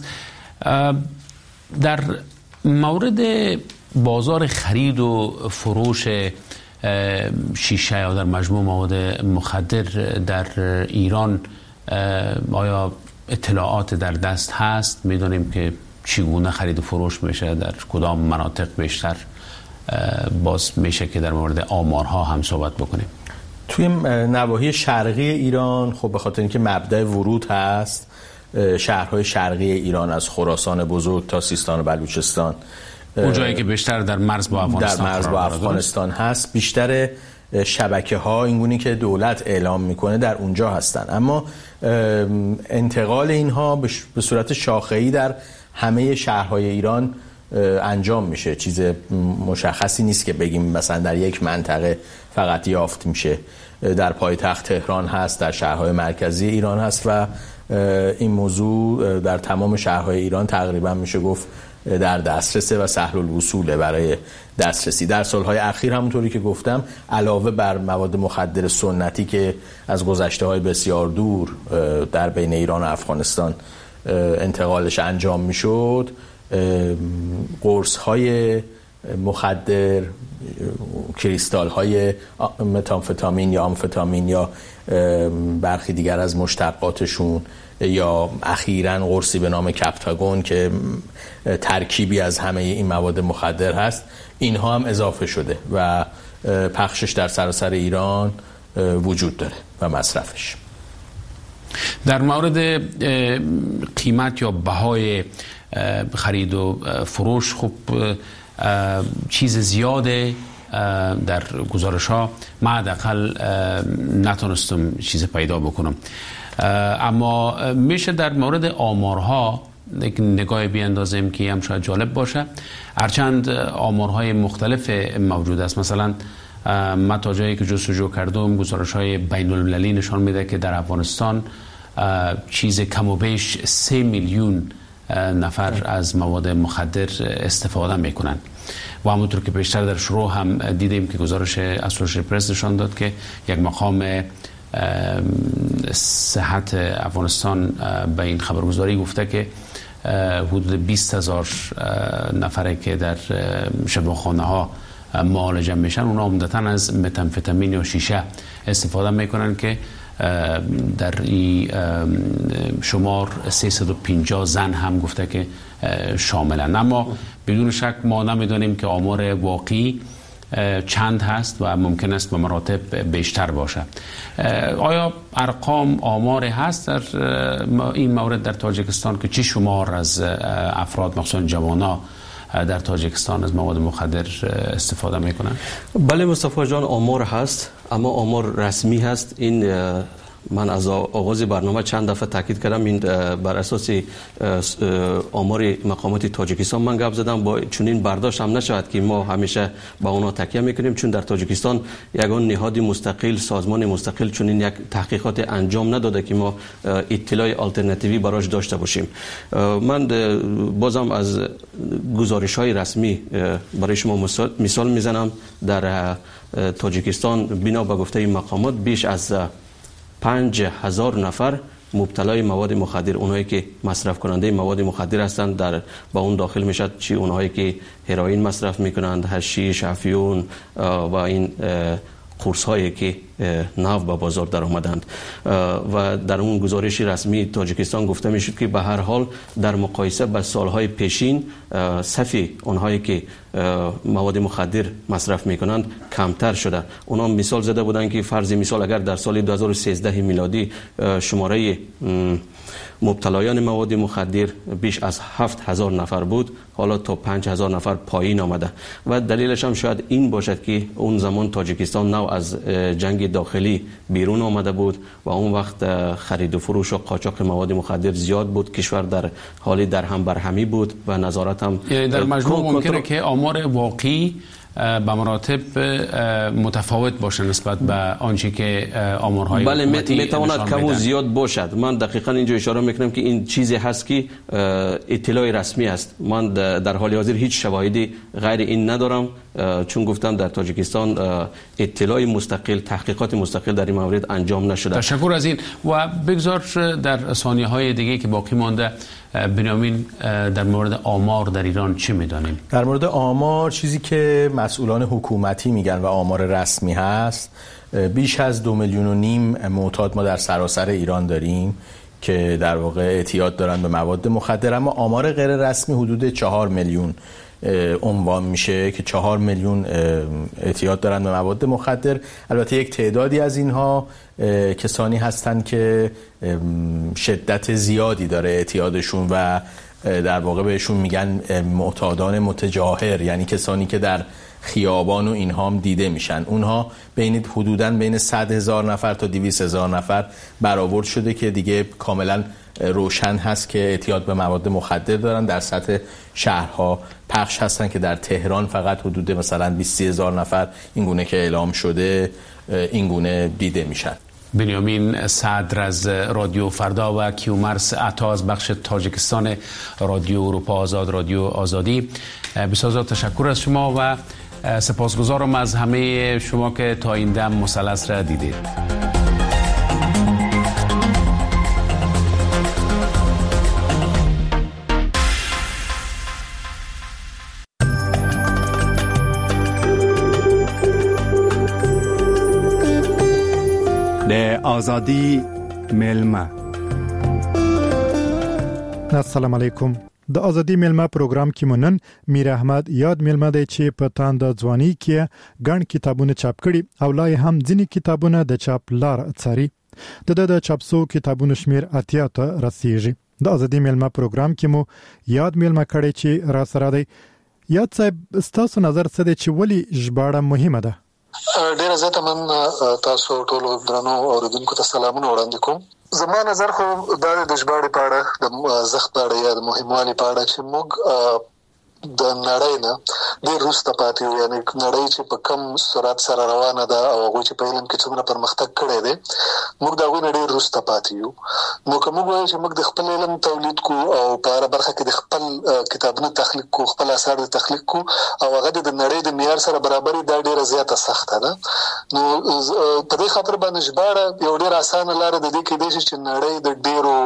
[SPEAKER 2] در مورد بازار خرید و فروش شیشه یا در مجموع مواد مخدر در ایران آیا اطلاعات در دست هست؟ میدونیم که چگونه خرید و فروش میشه، در کدام مناطق بیشتر؟ باز میشه که در مورد آمارها هم صحبت بکنیم.
[SPEAKER 5] توی نواحی شرقی ایران خب به خاطر اینکه مبدأ ورود هست، شهرهای شرقی ایران از خراسان بزرگ تا سیستان و بلوچستان،
[SPEAKER 2] اونجایی که بیشتر در مرز با افغانستان
[SPEAKER 5] هست، بیشتر شبکه ها اینگونی که دولت اعلام میکنه در اونجا هستن. اما انتقال اینها به صورت شاخه‌ای در همه شهرهای ایران انجام میشه. چیز مشخصی نیست که بگیم مثلا در یک منطقه فقط یافت میشه. در پایتخت تهران هست، در شهرهای مرکزی ایران هست و این موضوع در تمام شهرهای ایران تقریبا میشه گفت در دسترسه و سهل الوصوله برای دسترسی. در سالهای اخیر همونطوری که گفتم علاوه بر مواد مخدر سنتی که از گذشته‌های بسیار دور در بین ایران و افغانستان انتقالش انجام میشد، قرص‌های مخدر، کریستال‌های متامفتامین یا آمفتامین یا برخی دیگر از مشتقاتشون، یا اخیراً قرصی به نام کپتاگون که ترکیبی از همه این مواد مخدر هست، اینها هم اضافه شده و پخشش در سراسر ایران وجود داره و مصرفش.
[SPEAKER 2] در مورد قیمت یا بهای خرید و فروش خب چیز زیاده در گزارش ها من حداقل نتونستم چیز پیدا بکنم، اما میشه در مورد آمارها یک نگاه بیاندازیم که هم شاید جالب باشه. هرچند آمارهای مختلف موجود است، مثلا من تا جایی که جستجو کردم گزارش های بین المللی نشان میده که در افغانستان چیز کم و بیش 3 میلیون نفر از مواد مخدر استفاده میکنن و همونطور که بیشتر در شروع هم دیدیم که گزارش اسوشییتد پرس نشان داد که یک مقام صحت افغانستان به این خبرگزاری گفته که حدود 20,000 نفره که در شفاخانه ها معالجه میشن اونا عمدتاً از متامفتامین یا شیشه استفاده میکنن که در این شمار 350 زن هم گفته که شاملن. اما بدون شک ما نمیدونیم که آمار واقعی چند هست و ممکن است به مراتب بیشتر باشه. آیا ارقام آمار هست در این مورد در تاجیکستان که چی شمار از افراد مخصوصا جوانا در تاجیکستان از مواد مخدر استفاده میکنن؟
[SPEAKER 6] بله مصطفی جان، آمار هست اما آمار رسمی هست. این من از آغاز برنامه چند دفعه تاکید کردم، این بر اساس آمار مقامات تاجیکستان من گپ زدم. با چنین برداشت هم نشود که ما همیشه با اونا تکیه میکنیم، چون در تاجیکستان یگان نهاد مستقل، سازمان مستقل چنین یک تحقیقات انجام نداده که ما اطلاع آلترناتیوی براش داشته باشیم. من بازم از گزارش‌های رسمی برای شما مثال میزنم. در تاجیکستان بنا به گفته مقامات بیش از 5,000 نفر مبتلای مواد مخدر، اونایی که مصرف کننده مواد مخدر هستند، در با اون داخل میشد چی اونایی که هروئین مصرف میکنند، حشیش، افیون و این قرص هایی که نو به بازار در آمدند. و در اون گزارش رسمی تاجیکستان گفته میشد که به هر حال در مقایسه با سالهای پیشین صف اونهایی که مواد مخدر مصرف میکنند کمتر شده. اونا مثال زده بودند که فرض مثال اگر در سال 2013 میلادی شماره مبتلایان مواد مخدر بیش از 7,000 نفر بود، حالا تا 5,000 نفر پایین آمده. و دلیلش هم شاید این باشد که اون زمان تاجیکستان نو از جنگ داخلی بیرون آمده بود و اون وقت خرید و فروش و قاچاق مواد مخدر زیاد بود، کشور در حالی در هم برهمی بود و نظارت هم
[SPEAKER 2] در مجموع ممکنه که آمار واقعی به مراتب متفاوت باشه نسبت به آنچه که آمارهای
[SPEAKER 6] بله میتواند کم و زیاد باشد. من دقیقاً اینجا اشاره میکنم که این چیزی هست که اطلاع رسمی است. من در حال حاضر هیچ شواهدی غیر این ندارم، چون گفتم در تاجیکستان اطلاع مستقل، تحقیقات مستقل در این مورد انجام نشده.
[SPEAKER 2] تشکر از این. و بگذار در ثانیه های دیگه که باقی مانده بنیامین در مورد آمار در ایران چه میدانیم؟
[SPEAKER 5] در مورد آمار چیزی که مسئولان حکومتی میگن و آمار رسمی هست، بیش از 2.5 میلیون معتاد ما در سراسر ایران داریم که در واقع اعتیاد دارن به مواد مخدر، اما آمار غیر رسمی حدود 4 میلیون عنوان میشه که 4 میلیون اعتیاد دارن به مواد مخدر. البته یک تعدادی از اینها کسانی هستن که شدت زیادی داره اعتیادشون و در واقع بهشون میگن معتادان متجاهر، یعنی کسانی که در خیابان و اینها هم دیده میشن. اونها حدوداً بین 100,000 نفر تا 200,000 نفر برآورد شده که دیگه کاملا روشن هست که اعتیاد به مواد مخدر دارن. در سطح شهرها پخش هستن که در تهران فقط حدود مثلا 20,000 نفر اینگونه که اعلام شده اینگونه دیده میشن.
[SPEAKER 2] بنیامین صدر از رادیو فردا و کیومرث عطا از بخش تاجیکستان رادیو اروپا آزاد، رادیو آزادی، بسیار تشکر از شما و سپاسگزارم از همه شما که تا این دم مثلث را دیدید.
[SPEAKER 7] آزادی میلمه.
[SPEAKER 8] السلام علیکم. د آزادی میلمه پروګرام کې مونن میر احمد یاد میلمه دی چې په تاند ځواني کې ګڼ کتابونه چاپ کړي او لا هم ځینې کتابونه د چاپ لار څاري. د چاپسو کتابونو شمیر اتیا ته رسیږي. د آزادی میلمه پروګرام کې مو یاد میلمه کړي چې را سره دی. یاد صاحب ستاسو نظر څه دی چې ولی ژباړه مهمه ده؟
[SPEAKER 9] ډیره زیاته من تاسو ټول درنو اوریدونکو ته سلامونه وړاندې کوم. زما نظر خو دا د ژباړې په اړه د زښت په اړه یا د مهموالي په اړه چې موږ د نړۍ نه ډېر وروسته پاتې یو، یعنې نړۍ چې په کم سرعت سره روانه ده او هغوی چې په علم کې څومره پرمختګ کړی دی موږ د هغوی نه ډېر وروسته پاتې یو. نو که موږ وایو چې موږ د خپل علم تولید کو او په هره برخه کې د خپل کتابونه تخلیق کو، خپل اثار د تخلیق کو او هغه د نړۍ د معیار سره برابري، دا ډېره زیاته سخته ده. نو په دې خاطر باندې ژباړه یو ډېر اسانه لاره د دې کېدای شي چې نړۍ د ډېرو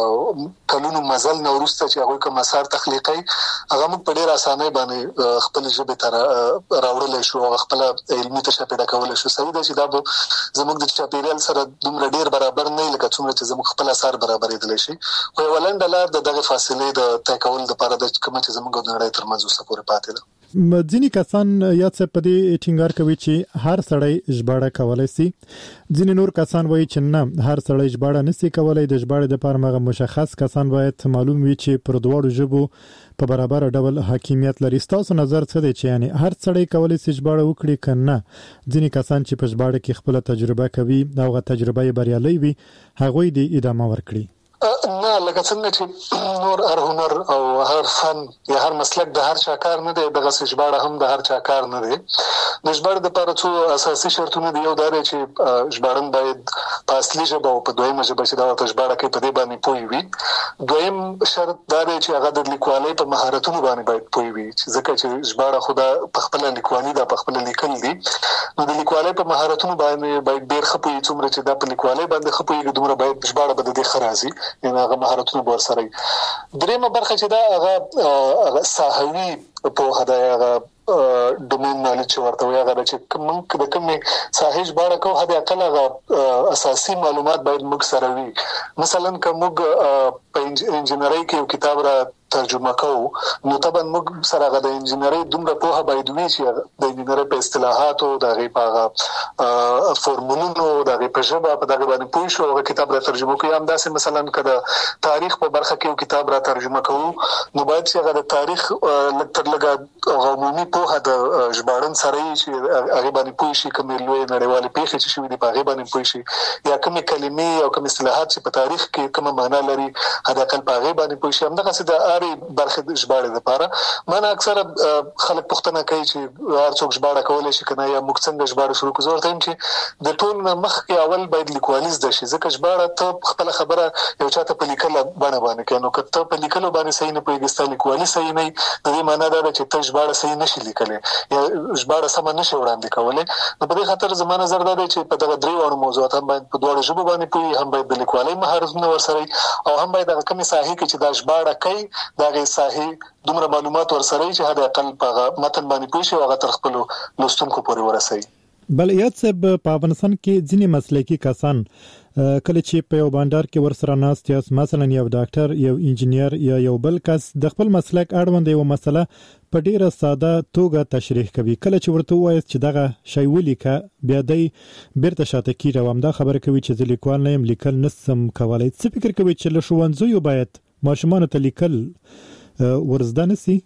[SPEAKER 9] کلونو مزل نه وروسته چې هغوی کوم اثار تخلیقي هغه موږ په ډېر اسانۍ باندې خپل ژبې ته راوړلی شو او خپل علمي تشه پیدا کولی شو. صحیح ده چې دا به زموږ د چاپېریال سره دومره ډېر برابر نه لکه څومره چې زموږ خپل اثار برابرېدلی شي، خو یوه لنډه لار د دغې فاصلې د طی کولو دپاره ده کومه چې زموږ د نړۍ ترمنځ اوسه پورې پاتې ده.
[SPEAKER 8] ځینې کسان یا څه په دې ټینګار کوي چې هر سړی ژباړه کولای شي، ځینې نور کسان وایي چې نه، هر سړی ژباړه نشي کولای. د ژباړې لپاره هغه مشخص کسان باید معلوم وي چې پر دواړو ژبو په برابر ډول حاکمیت لري. تاسو نظر څه دی چې یعنی هر سړی کولای شي ژباړه وکړي کنه ځینې کسان چې په ژباړه کې خپل تجربه کوي او هغه تجربه یې بریالي وي هغوی دې ادامه ورکړي؟
[SPEAKER 9] نه، لکه څنګه چې نور هر هنر او هر فن یا هر مسلک د هر چا کار نه دی، دغه ژباړه هم د هر چا کار نه دی. د ژباړې لپاره څو اساسي شرطونه دي. یو دا دی چې ژباړن باید په اصلي ژبه او په دویمه ژبه چې دا ورته ژباړه کوي په دې باندې پوه وي. دویم شرط دا دی چې هغه د لیکوالۍ په مهارتونو باندې باید پوه وي، ځکه چې ژباړه خو دا په خپله لیکوالي ده، په خپله لیکل دي. نو د لیکوالۍ په مهارتونو باندې باید ډېر ښه پوهي. څومره چې دا په لیکوالۍ باندې ښه پوهېږي دومره باید ژباړه به د دې ښه راځي، یعنې هغه مهارتونه به ورسره وي. درېیمه برخه چې دا هغه ساحوي پوهه ده، هغه ډومین نالج چې ورته وایي، هغه چې موږ د کومې ساحې ژباړه کوو حد اقل هغه اساسي معلومات باید موږ سره وي. مثلا که موږ په انجینرۍ کې یو کتاب را ترجمه کوو نو طبعا موږ سره هغه د انجینرۍ دومره پوهه باید وي چې د انجینرۍ په اصطلاحاتو، د هغې په هغه فورمولونو، د هغې په ژبه په دغه باندې پوه شو هغه کتاب را ترجمه کوي. همداسې مثلا که د تاریخ په برخه کې یو کتاب را ترجمه کوو نو باید چې هغه د تاریخ لږ تر لږه عمومي پوهه د ژباړن سره وي چې هغې باندې پوه شي، کومې لویې نړیوالې پېښې چې شوي دي په هغې باندې پوه شي، یا کومې کلمې او کوم اصطلاحات چې په تاریخ کې کومه معنا لري حد اقل په هغې باندې پوه شي. همدغسې د هرې برخې د ژباړې لپاره مانه اکثره خلک پوښتنه کوي چې هر څوک ژباړه کولی شي که نه، یا موږ څنګه ژباړه شروع کړو. زه ورته وایم چې د ټول نه مخکې اول باید لیکوالي زده شي، ځکه ژباړه ته خپله خبره یو چا ته په لیکله بڼه باندې کوي. نو که ته په لیکلو باندې صحیح نه پوهېږې، ستا لیکوالي صحیح نه وي، د دې معنا دا ده چې ته ژباړه صحیح نشي لیکلی یا ژباړه سمه نشي وړاندې کولی. نو په دې خاطر زما نظر دا دی چې په دغه درې واړو موضوعات هم باید په دواړو ژبو باندې پوهي، هم باید د لیکوالۍ مهارتونه ورسره وي او هم باید هغه کومې ساحې کې چې دا ژباړه کوي د هغې ساحې دومره معلومات ورسره وي چې حد اقل په هغه متن باندې پوه شي او هغه تر خپلو لوستونکو پورې ورسوي.
[SPEAKER 8] بل یاد صاحب، په افغانستان کې ځینې مسلکي کسان کله چې په یو بانډار کې ورسره ناست یاست، مثلا یو ډاکټر، یو انجینیر یا یو بل کس د خپل مسلک اړوند یو مسله په ډیره ساده توګه تشریح کوي، کله چې ورته وایي چې دغه شی ولیکه بیا دی بیرته شاته کیږي او همدا خبره کوي چې زه لیکوال نه یم، لیکل نشم کولی. څه فکر کوي چې له ښوونځیو باید ماشومانو ته لیکل ورزده نشي؟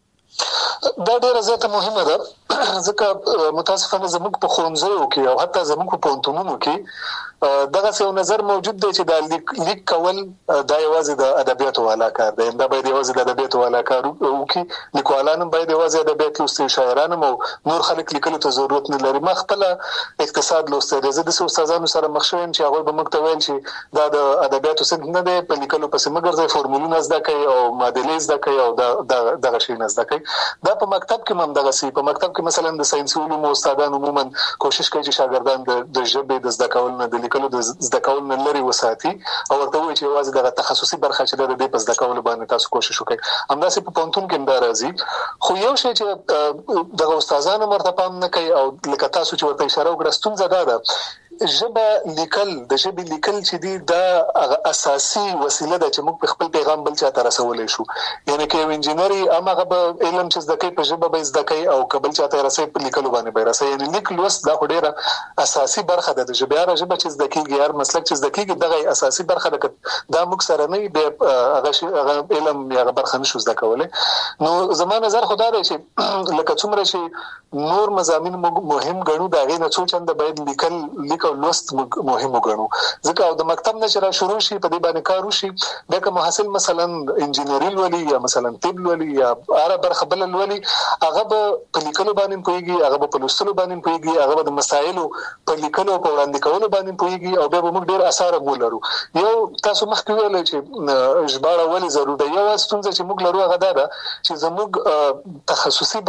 [SPEAKER 9] دا ډیره زیاته مهمه ده، ځکه متاسفانه زموږ په ښوونځیو کې او حتی زموږ په پوهنتونونو کې دغسې یو نظر موجود دی چې دا لیک کول دا یوازې د ادبیاتو والا کار دی، دا باید یوازې د ادبیاتو والا کار وکړي. لیکوالان هم باید یوازې ادبیات لوستي، شاعران هم او نور خلک لیکلو ته ضرورت نه لري. ما خپله اقتصاد لوستی دی، زه داسې استادانو سره مخ شوی یم چې هغوی به موږ ته ویل چې دا د ادبیاتو صنف نه دی، په لیکلو پسې مه ګرځئ، فورمولونه زده کوئ او معادلې زده کوئ او دغه شیونه زده کوئ. دا په مکتب کې هم دغسې، په مکتب کې مثلا د ساینسي علومو استادان عموما کوشش کوي چې شاګردان د ژبې د زده کولو نه، د لیکلو د زده کولو نه لرې وساتي او ورته ووایي چې یوازې دغه تخصصي برخه چې ده د دې په زده کولو باندې تاسو کوشش وکړئ. همداسې په پوهنتون کې هم دا راځي. خو یو شی چې دغه استادان هم ورته پام نه کوي او لکه تاسو چې ورته اشاره وکړه، ستونزه دا ده ژبه لیکل، د ژبې لیکل چې دي دا اساسي وسیله ده چې موږ په خپل پیغام بل چا ته رسولی شو. یعنې که یو انجینر یې هماغه به علم چې زده کوي په ژبه به یې زده کوي او که بل چا ته یې رسوي په لیکلو باندې به یې رسوي. یعنې لیک لوست دا خو ډېره اساسي برخه ده د ژبې. هره ژبه چې زده کېږي، هر مسلک چې زده کېږي، دغه اساسي برخه ده. که دا موږ سره نه وي بیا هغه علم یا هغه برخه نشو زده کولی. نو زما نظر خو دا دی چې لکه څومره چې نور مضامین موږ مهم ګڼو، د هغې نه څو چنده باید لیک او لوست مهم وګڼو. ځکه د مکتب نه چې را شروع شي په دې باندې کار وشي، بیا که محصل مثلا انجینری ولولي یا مثلا طب ولولي یا هر برخه بل ولولي، هغه به په لیکلو باندې پوهیږي، هغه به په لوستلو باندې پوهیږي، هغه به د مسایلو په لیکلو او په وړاندې کولو باندې پوهیږي، او بیا به موږ ډیر اثر مولرو. یو تاسو مخکې ویل چې ژباړه ولې ضروري ده. یو ستونزه چې موږ لرو هغه ده چې زموږ تخصصي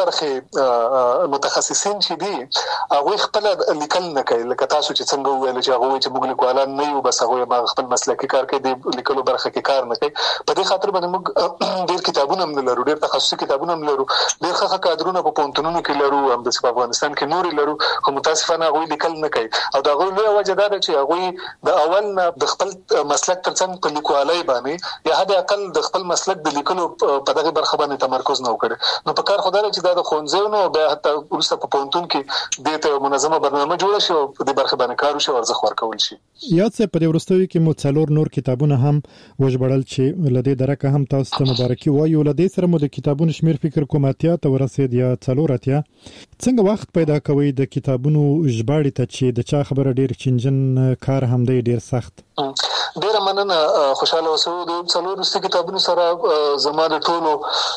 [SPEAKER 9] برخه متخصصین چې دي هغه خپل لیکل نه کوي. لکه تاسو چې څنګه ویل چې هغه چې موږ لیکوالان نه یو، بس هغه خپل مسلکي کار کوي، د لیکلو برخه کې کار نه کوي. په دې خاطر باندې موږ ډیر کتابونه هم لرو، ډیر تخصصي کتابونه هم لرو، ډیر ښه کادرونه په پونتونونو کې لرو، هم د افغانستان کې نور لرو، خو متاسفانه هغه لیکل نه کوي. او دا غوړي لوی وجه ده چې هغه د اول نه د خپل مسلک ترڅنګ په لیکوالۍ باندې یا حد اقل د خپل مسلک د لیکلو په دغه برخه باندې تمرکز نه وکړي. نو په کار خدای چې دا د خونځونو بیا حتی ورسته په پونتون کې د ته منظمه برنامه جوړه شي او په دې برخه باندې کار وشي او ارزښت ورکول شي.
[SPEAKER 8] یاد څه په دې ورستوي کې مو څلور نور کتابونه هم وژبړل چې لدې درکه هم تاسو ته مبارکي وایو. لدې سره مو د کتابونو شمیر فکر کوم اتیا ته ورسید یا څلور اتیا. څنګه وخت پیدا کوي د کتابونو ژباړې ته چې د چا خبره ډیر چنجن کار هم دی ډیر سخت؟
[SPEAKER 9] ډیر مننه، خوشاله اوسئ. د څلور کتابونو سره زما د ټولو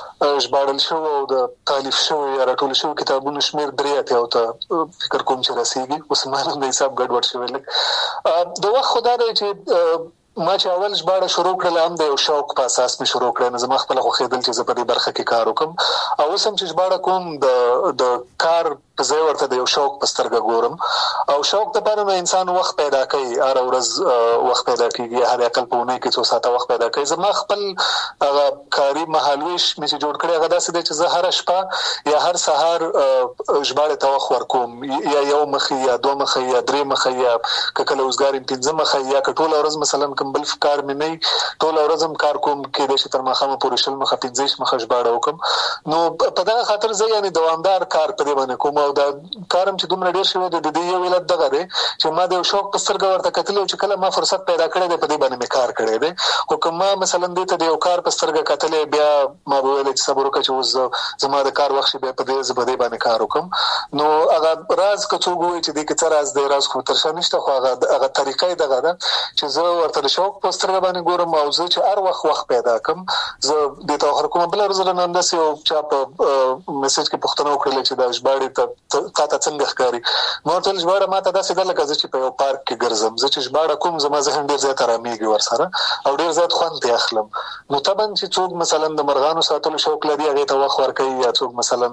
[SPEAKER 9] ژباړل شو او د تالیف شو یا راټول شو کتابونو شمیر 3 اتیا ته فکر کوم چې رسیدي. اوس ما نه حساب ګډوډ شوی لګ. د وخت خدای دی چې ما چې اول ژباړه شروع کړل هم د یو شوق په اساس مې شروع کړل. زما خپل خو خېدل چې زه په دې برخه کې کار وکم، او اوس هم چې ژباړه کوم د کار په ځای ورته د یو شوق په سترګه ګورم. او شوق د پاره نو انسان وخت پیدا کوي، هر ورځ وخت پیدا کوي، هر اقل په ونه کې 2 ساعته وخت پیدا کوي. زما خپل هغه کاری مهالويش مې چې جوړ کړی هغه داسې دی چې زه هر شپه یا هر سهار ژباړه ته وخت ورکوم، یا یو مخ یا 2 مخ یا 3 مخ یا کله وزګار 15 مخ یا ټول ورځ مثلا بل کار مې نه ټول ورځم کار کوم کې د شتر مخامه پورې شل مخه 15 مخه ژباړه وکم. نو په دغه خاطر زه یعنی دوامدار کار پرې باندې کوم، او دا کارم چې دومره ډیر شوی د دې یو ولادت دغه دی چې ما د شوق په سترګه ورته کتل چې کله ما فرصت پیدا کړی دی په دې باندې مې کار کړی دی. خو کوم مثلا دې ته د یو کار په سترګه کتل بیا ما ویل چې صبر وکړه چې اوس زما د کار وخت بیا په دې باندې کار وکم. نو هغه راز کڅو ګوي چې د کې څه راز دی، راز خو ترشا نشته، خو هغه طریقې دغه ده چې زه ورته شوق په سترګه باندې ګورم او زه چې هر وخت پیدا کم زه د توخر کوم بل ورځ نن داسې او چا په میسج کې پوښتنه وکړه چې دا ژباړې ته څنګه ښکاري. نو ټول ژباړه ماته داسې ده لکه چې په یو پارک کې ګرځم. زه چې ژباړه کوم زما ذهن ډیر زیات آراميږي ورسره او ډیر زیات خوند اخلم. نو طبعا چې څوک مثلا د مرغانو ساتلو شوق لري هغه ته وخت ورکوي، یا څوک مثلا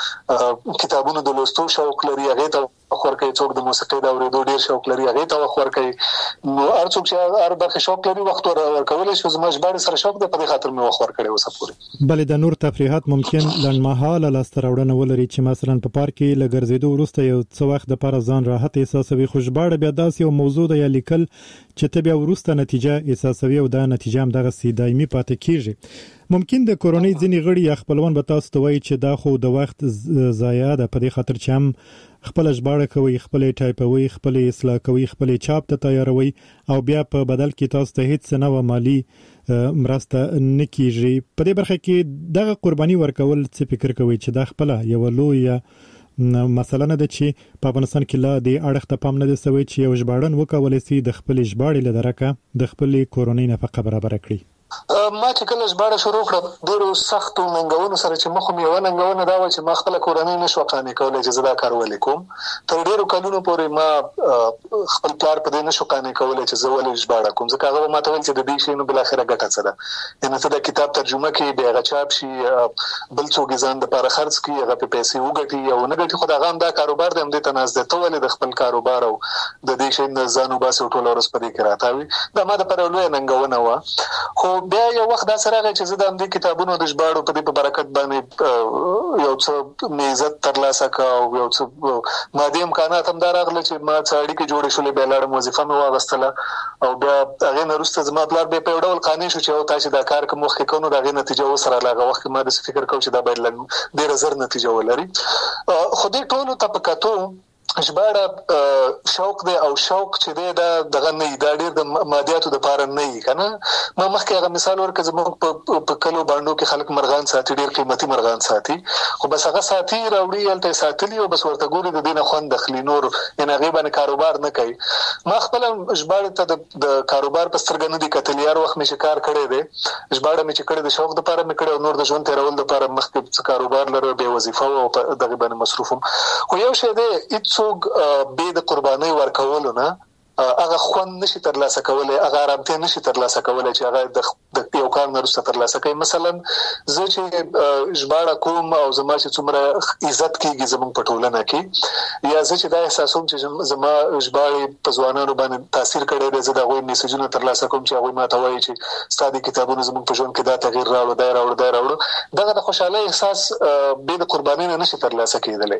[SPEAKER 9] د کتابونو د لوستلو شوق لري هغه ته وخت ورکوي، څوک د موسیقۍ د اورېدو ډیر شوق لري هغه ته وخت ورکوي. نو هر څوک چې هر برخه شوق لري وخت ورکول شي. زما ژباړه سره شوق ده په دې خاطر مې وخت ورکړی اوسه پورې.
[SPEAKER 8] بلې د نور تفریحات ممکن لنډمهاله لاسته راوړنه ولري چې مثلا په پارک کې لګرځېدو وروسته یو څه وخت د لپاره ځان راحت احساسوي، خو ژباړه بیا داسې یو موضوع ده یا لیکل چې ته بیا وروسته نتیجه احساسوي او دا نتیجه هم دغه سي دایمي پاتې کیږي. ممکن د کورونی ځینې غړي یا خپلوان به تاسو ته وایي چې دا خو د وخت ضایع ده، په دې خاطر چې هم خپل ژباړه کوي، خپل ټایپوي، خپل اصلاح کوي، خپل چاپ ته تیاروي او بیا په بدل کې تاسو ته هیڅ نه و مالی مرسته نکیږي. په دې برخه کې دغه قرباني ورکول څه فکر کوي چې دا خپل یو لوی مثلا نه ده چې په افغانستان کې لا د اړخ ته پام نه دی سوی چې یو ژباړن وکولای شي د خپل ژباړې لدرکه د خپل کورونی نفقه برابر کړي؟
[SPEAKER 9] ما چې کله ژباړه شروع کړم ډیرو سختو ننګونو سره چې مخ مې ونه ننګونه دا و چې ما خپل کورنۍ نشو قانې کولای چې زه دا کار ولیکم. تر ډیرو کلونو پورې ما خپل پلار په دې نشو قانې کولای چې زه ولې ژباړه کوم، ځکه هغه ما ته ویل چې د دې شی نو بل اخره ګټه څه ده، یعنی ته د کتاب ترجمه کې به هغه چاپ شي بل څوک ځان د لپاره خرڅ کړي هغه په پیسې وګټي او نه ګټي، خو دا غام دا کاروبار دی هم دې تناز ده ته ولې د خپل کاروبار او د دې شی نه ځانو باسي ټول ورځ په دې کې راتاوي. دا ما د پر لوی ننګونه و. خو بیا یو وخت دا سره چې زه د دې کتابونو د ژباړو په دې په برکت باندې یو څه عزت ترلاسه کړ او یو څه مادي امکانات هم راغله چې ما څه اړیکې جوړې شولې، بیا لاړم وظیفه مې واغستله او بیا هغه نه وروسته زما پلار به په ډول قانې شو چې تاسو دا کار کوم وخت کوو دا غي نتیجه وسره لاغه وخت ما د فکر کوم چې دا باید ډېر زر نتیجه ولري. خو دې ټولو ته پکاتو ژباړه شوق دی او شوق چې دی دغه نه دا ډېر د مادیاتو د پاره نه وي کنه. ما مخکې هغه مثال ورکړ زموږ په کلو باندې کې خلک مرغان ساتي، ډېر قیمتي مرغان ساتي، خو بس هغه ساتي راوړي هلته ساتلي او بس ورته ګوري د دینه خوند دخلي، نور یعنی هغه باندې کاروبار نه کوي. ما خپل ژباړه ته د کاروبار په سترګه نه دي کتل، یار وخت مې کار کړی دی، ژباړه مې چې کړی د شوق لپاره مې کړی او نور د ژوند تیرول لپاره مخکې کاروبار لري، به وظیفه او دغه باندې مصروفم. خو یو شی دی هیڅوک به د قرباني ورکولو نه هغه خوند نشي ترلاسه کولای، هغه آرامتیا نشي ترلاسه کولای چې هغه د یو کار نه وروسته ترلاسه کوي. مثلا زه چې ژباړه کوم او زما چې څومره عزت کیږي زموږ په ټولنه کې، یا زه چې دا احساسوم چې زما ژباړه په ځوانانو باندې تاثیر کړی دی، زه د هغوی میسجونه ترلاسه کوم چې هغوی ماته وایي چې ستاسو کتابونه زموږ په ژوند کې دا تغیر راوړو، دغه د خوشاله احساس به د قرباني نه نشي ترلاسه کېدلی.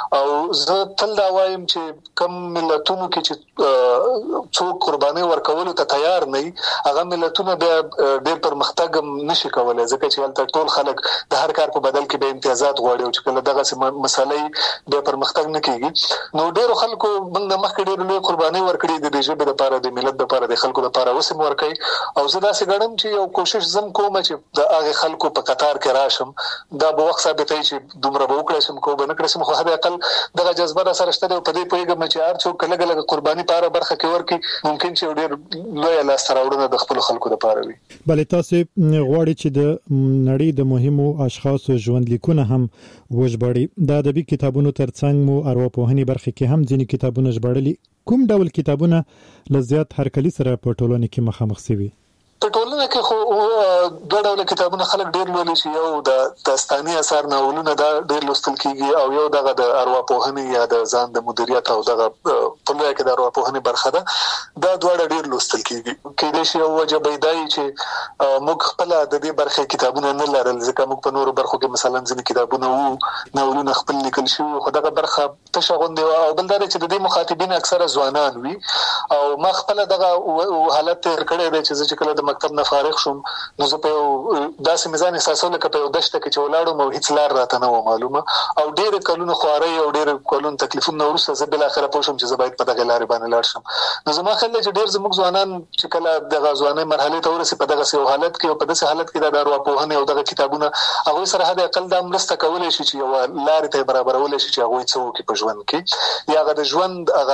[SPEAKER 9] او زه تل دا وایم چې کم ملتونو کې چې څوک قرباني ورکولو ته تیار نه وي، هغه ملتونه بیا ډېر پرمختګ نشي کولای، ځکه چې هلته ټول خلک د هر کار په بدل کې به امتیازات غواړي او چې کله دغه مسالې بیا پرمختګ نه کیږي. نو ډېرو خلکو موږ د مخکې ډېر لوی قرباني ورکړي د ژبې لپاره، د ملت لپاره، د خلکو لپاره وسم ورکړي. او زه داسې ګڼم چې یو کوشش زم کوم چې د هغه خلکو په قطار کې راشم، دا به وخت ثابتوي چې دومره به وکړم شم کو به نه کړم، خو هغه اقل دغه جذبه سره شته او په دې پوهیږم چې هر څوک کله کله قرباني پاره برخه کې ورکي، ممکن چې ډېر لوی لاس راوړنه د خپل خلکو لپاره وي.
[SPEAKER 8] بلې تاسو غواړئ چې د نړۍ د مهمو اشخاصو ژوند لیکونه هم وژباړئ. د ادبي کتابونو ترڅنګ مو ارواپوهنې برخه کې هم ځینې کتابونه ژباړلي. کوم ډول کتابونه لزیات هرکلی سره په ټولنه کې مخامخ شوي؟
[SPEAKER 9] په ټولنه کې خو دوه ډول کتابونه خلک ډېر لولي، چې یو د داستاني اثر ناولونه دا ډېر لوستل کیږي، او یو دغه د ارواپوهنې یا د ځان د مدیریت او دغه په لوی کې د ارواپوهنې برخه ده، دا دواړه ډېر لوستل کیږي. کېدای شي یو وجه پیدایي چې موږ خپل د دې برخه کتابونه نه لرل، ځکه موږ په نورو برخو کې مثلا ځینې کتابونه وو ناولونه خپل لیکل شوي، خو دغه برخه تشه غوندې وه. او بل دا چې د دې مخاطبین اکثره ځوانان وي، او ما خپل دغه حالت تیر کړی دی چې زه چې کله د مکتب نه فارغ شوم نو زه په داسې میزان احساسول لکه په یو دشته کې چې ولاړم او هیڅ لار راته نه و معلومه، او ډېر کلونو خواري او ډېر کلونو تکلیفونه وروسته زه بل اخره پوه شم چې زه باید په دغه لارې باندې لاړ شم. نو زما خیال دی چې ډېر زموږ ځوانان چې کله دغه ځوانۍ مرحلې ته ورسي په دغه یو حالت کې او په داسې حالت کې د ارواپوهنې او دغه کتابونه هغوی سره حد اقل دا مرسته کولی شي چې یو لارې ته برابرولی شي چې هغوی څه وکړي په ژوند کې، یا هغه د ژوند هغه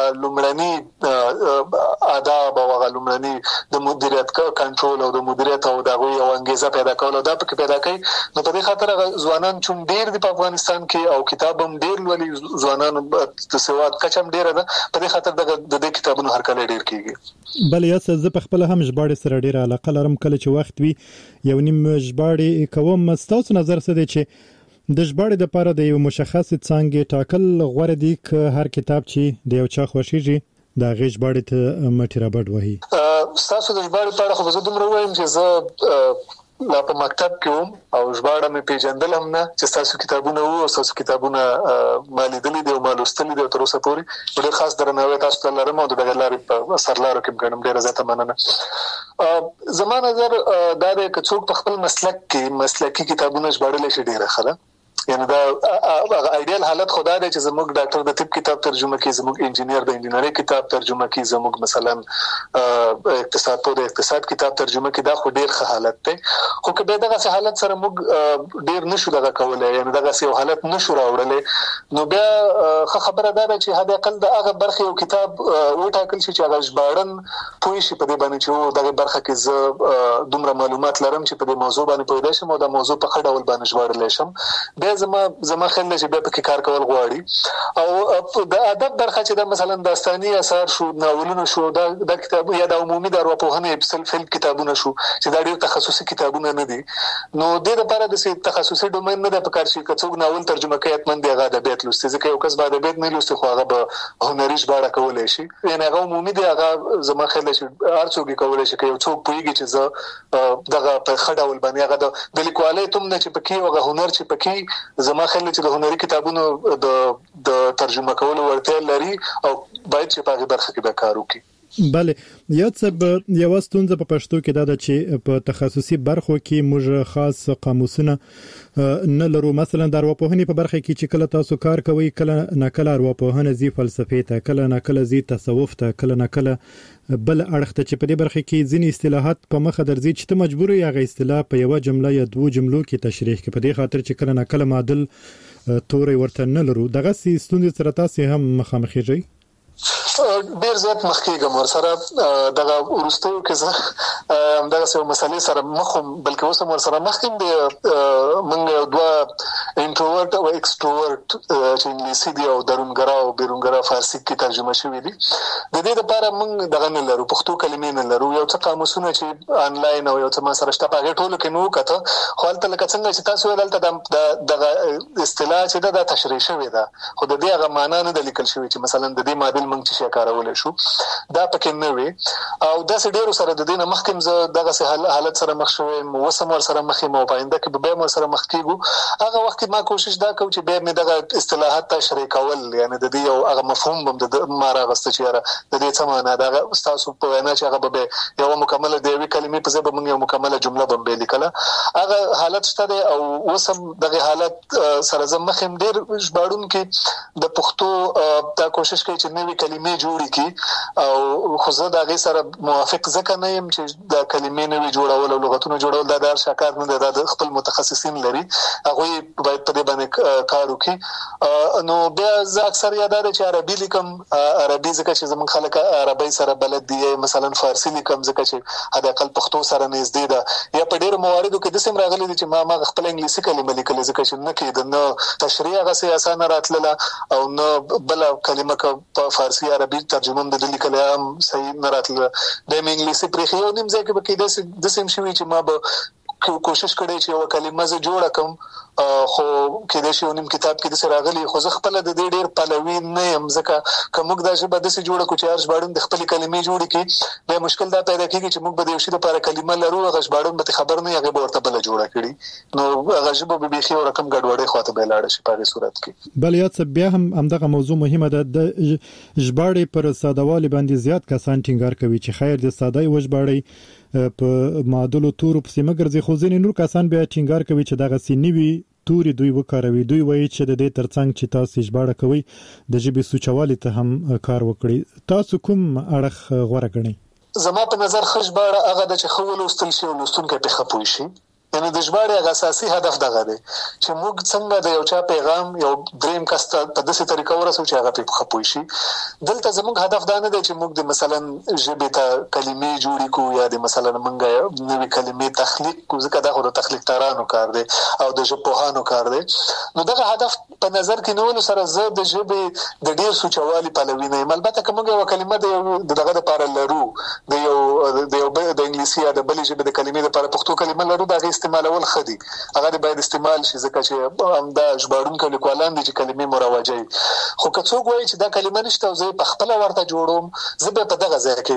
[SPEAKER 9] لومړني آداب او هغه لومړني د مدیریت کنټرول او د مدیریت او دغه یو انګیزه پیدا کول او دا پکې پیدا کوي. نو په دې خاطر ځوانان چون ډېر دي په افغانستان کې او کتاب هم ډېر لولي، ځوانان د سواد کچم ډېر ده، په دې خاطر د دې کتابونو هرکلی ډېر کیږي.
[SPEAKER 8] بل یا څه زه په خپل هم ژباړې سره ډېر علاقه لرم، کله چې وخت وي یو نیم ژباړې کوم. ستاسو نظر څه دی چې د ژباړې لپاره د یو مشخص څانګې ټاکل غوړه دي که هر کتاب چې د یو چا خوښیږي دا غي ژباړې ته مټی رابط وهي؟
[SPEAKER 9] تاسو د ژباړې په اړه خو زه دومره وایم چې زه لا په مکتب کې وم او ژباړه مې پیژندل هم نه چې تاسو کتابونه وو او تاسو کتابونه ما لیدلي دي او ما لوستلي دي تر اوسه پورې. ډېر خاص درناوی تاسو ته لرم او د دغه لارې په سرلارو کې ګڼم. ډېره زیاته مننه. زما نظر دا دی که څوک په خپل مسلک کې مسلکي کتابونه ژباړلی شي ډېره ښه ده، یعنی دا ایډیال حالت خدا دی چې زموږ ډاکټر د طب کتاب ترجمه کوي، زموږ انجینیر د انجینری کتاب ترجمه کوي، زموږ مثلا اقتصاد په د اقتصاد کتاب ترجمه کوي، دا خو ډیر ښه حالت دی. خو که به دغه حالت سره موږ ډیر نشو دغه کولای، یعنی دغه یو حالت نشو راوړلې، نو بیا ښه خبره ده چې حد اقل د هغه برخه یو کتاب وټاکل شي چې هغه ژباړن پوه شي په دې باندې چې دغه برخه کې زه دومره معلومات لرم چې په دې موضوع باندې پوهیدای شم او دا موضوع په ښه ډول باندې ژباړلی شم. زما خیال دی چې بیا پکې کار کول غواړي. او د ادب برخه چې دا مثلا داستاني اثر شو، ناولونه شو، دا کتاب یا د عمومي د ارواپوهنې سلف هیلپ کتابونه شو چې دا ډېر تخصصي کتابونه نه دي، نو د لپاره د تخصصي ډومین نه د پکار شي که څوک ناول ترجمه کوي اتمن دی هغه ادبیات لوستي، ځکه یو کس به ادبیات نه لوستي خو هغه به هنري ژباړه کولی شي، یعنی هغه عمومي دی، هغه زما خیال دی چې هر څوک یې کولی شي که یو څوک پوهېږي چې زه دغه په ښه ډول باندې هغه د لیکوالۍ توم نه چې پکې هغه هنر چې پکې زما خیال چې د هنري کتابونو د ترجمه کولو ورته لري او باید چې په هغه برخه کې به کار وکړي.
[SPEAKER 8] بله یو څه یو ستونزه په پښتو کې دا ده چې په تخصصي برخو کې موږ خاص قاموسونه نه لرو. مثلا د ارواپوهنې په برخه کې چې کله تاسو کار کوئ کله نه کله ارواپوهنه زی فلسفه ته کله نه کله زی تصوف ته کله نه کله بل اړخ ته چې په دې برخه کې ځینې اصطلاحات په مخه درځي چې ته مجبور یې هغه اصطلاح په یو جمله یا دوه جملو کې تشریح کړې. په دې خاطر چې کله نه کله معادل توري ورته نه لرو. دغه ستونزې سره تاسو هم مخامخ کیږئ؟
[SPEAKER 9] ډیر زیات مخکېږم ورسره دغه ورستیو کې زه دغه څه مسلې سره مخم بلکې اوس هم ورسره مخکیم دی. موږ دوه انټروورټ او ایکسټروورټ چې انګلیسي دی او درونګرا او بیرونګرا فارسی کې ترجمه شوی دي. د دې لپاره موږ دغه نه لرو، پښتو کلمې نه لرو. یو څه قاموسونه چې آنلاین او یو څه ما سره شته په هغه ټولو کې نو کته خو هلته لکه څنګه چې تاسو دلته دغه اصطلاح چې دا تشریح شوی ده خو د دې هغه معنا نه د لیکل شوی چې مثلا د دې معادل موږ چې کارول شو دا پکې نه وي. او دا ډیرو سره د دې نه مخکې زه دغه حالت سره مخ شوم، وسم سره مخې مو پاینده کې به مو سره مخ کیږو. هغه وخت ما کوشش دا کوم چې به مې دغه اصطلاحات تشریح کول، یعنی د دې یو هغه مفهوم هم د مارا غست چې را د دې څه معنا دا تاسو په وینا چې هغه به یو مکمله دی وی کلمې په ځای به موږ یو مکمله جمله به لیکله. هغه حالت شته دی او وسم دغه حالت سره زم مخم ډیر ژباړون کې د پښتو دا کوشش کوي چې نوې کلمې جوړی کی او خو زه دا غي سره موافق ځکه نه يم چې دا کلمې نوې جوړول او لغتونه جوړول دا د شاکار نه د خپل متخصصین لري، هغه باید په دې باندې کار وکړي. نو بیا زه اکثر یادار چې عربي لیکم، عربي ځکه چې زمون خلک عربي سره بلد دي، مثلا فارسی لیکم ځکه چې حد اقل پښتو سره نږدې ده. یا په ډیرو مواردو کې د سیم راغلي چې ما خپل انګلیسي کلمه لیکل ځکه چې نه کېد نه تشریح غسه اسانه راتله او نه بل کلمه په فارسی عربي ترجمه د لیکل هم صحیح نه راتله. د انګلیسي پرې یو نیم ځکه کې د سیم شوی چې ما به کوشش کړی چې یو کلمه ز جوړ کړم خو کې د شیو نیم کتاب کې د سراغلی خو زه خپل د دې ډیر پلوي نه يم ځکه کومګ د ژبه د سې جوړ کو چارج باندې د خپل کلمې جوړ کی به مشکل دا پیدا کیږي چې موږ به د یو شی لپاره کلمه لرو هغه ژباړون به خبر نه هغه ورته بل جوړه کړي نو هغه ژبه به بيخي او رقم ګډوډي خواته به لاړ شي په هغه صورت کې.
[SPEAKER 8] بل یاد څه بیا هم دغه موضوع مهمه ده، د ژباړې پر سادهوالي باندې زیات کسان ټینګار کوي چې خیر د ساده وژباړې په معادلو تورو په سیمه ګرځي، خو ځینې نور کسان بیا ټینګار کوي چې دغه سینوي توري دوی وکاروي. دوی وایي چې د دې ترڅنګ چې تاسو ژباړه کوي د ژبې سوچوالي ته هم کار وکړي. تاسو کوم اړخ غوړه کړئ؟
[SPEAKER 9] زما په نظر خژباړه هغه د چخول لوستل شي او لوستونکو په خپوي شي. یعنی د ژباړې اساسي هدف دغه دی چې موږ څنګه د یو چا پیغام یو دریم کس ته په داسې طریقه ورسو چې هغه په خپوي شي. دلته زموږ هدف دا نه دی چې موږ د مثلا ژبې ته کلمې جوړې کو یا د مثلا موږ نوې کلمې تخلیق کو، ځکه دا خو د تخلیق ترانو کار دی او د ژبپوهانو کار دی. نو دغه هدف په نظر کې نیول سره زه د ژبې د ډیر سوچوالي پلوي نه یم. البته کومه یو کلمه د دغه لپاره لرو د یو د انګلیسي یا د بلې ژبې د کلمې لپاره پښتو کلمه لرو دا استعمالول خدي هغه باید استعمال شي ځکه چې همدا ژباړونکو لیکوالان دي چې کلمې مروجي. خو که څوک وایي چې دا کلمه نشته او زه په خپل ورته جوړوم، زه به په دغه ځای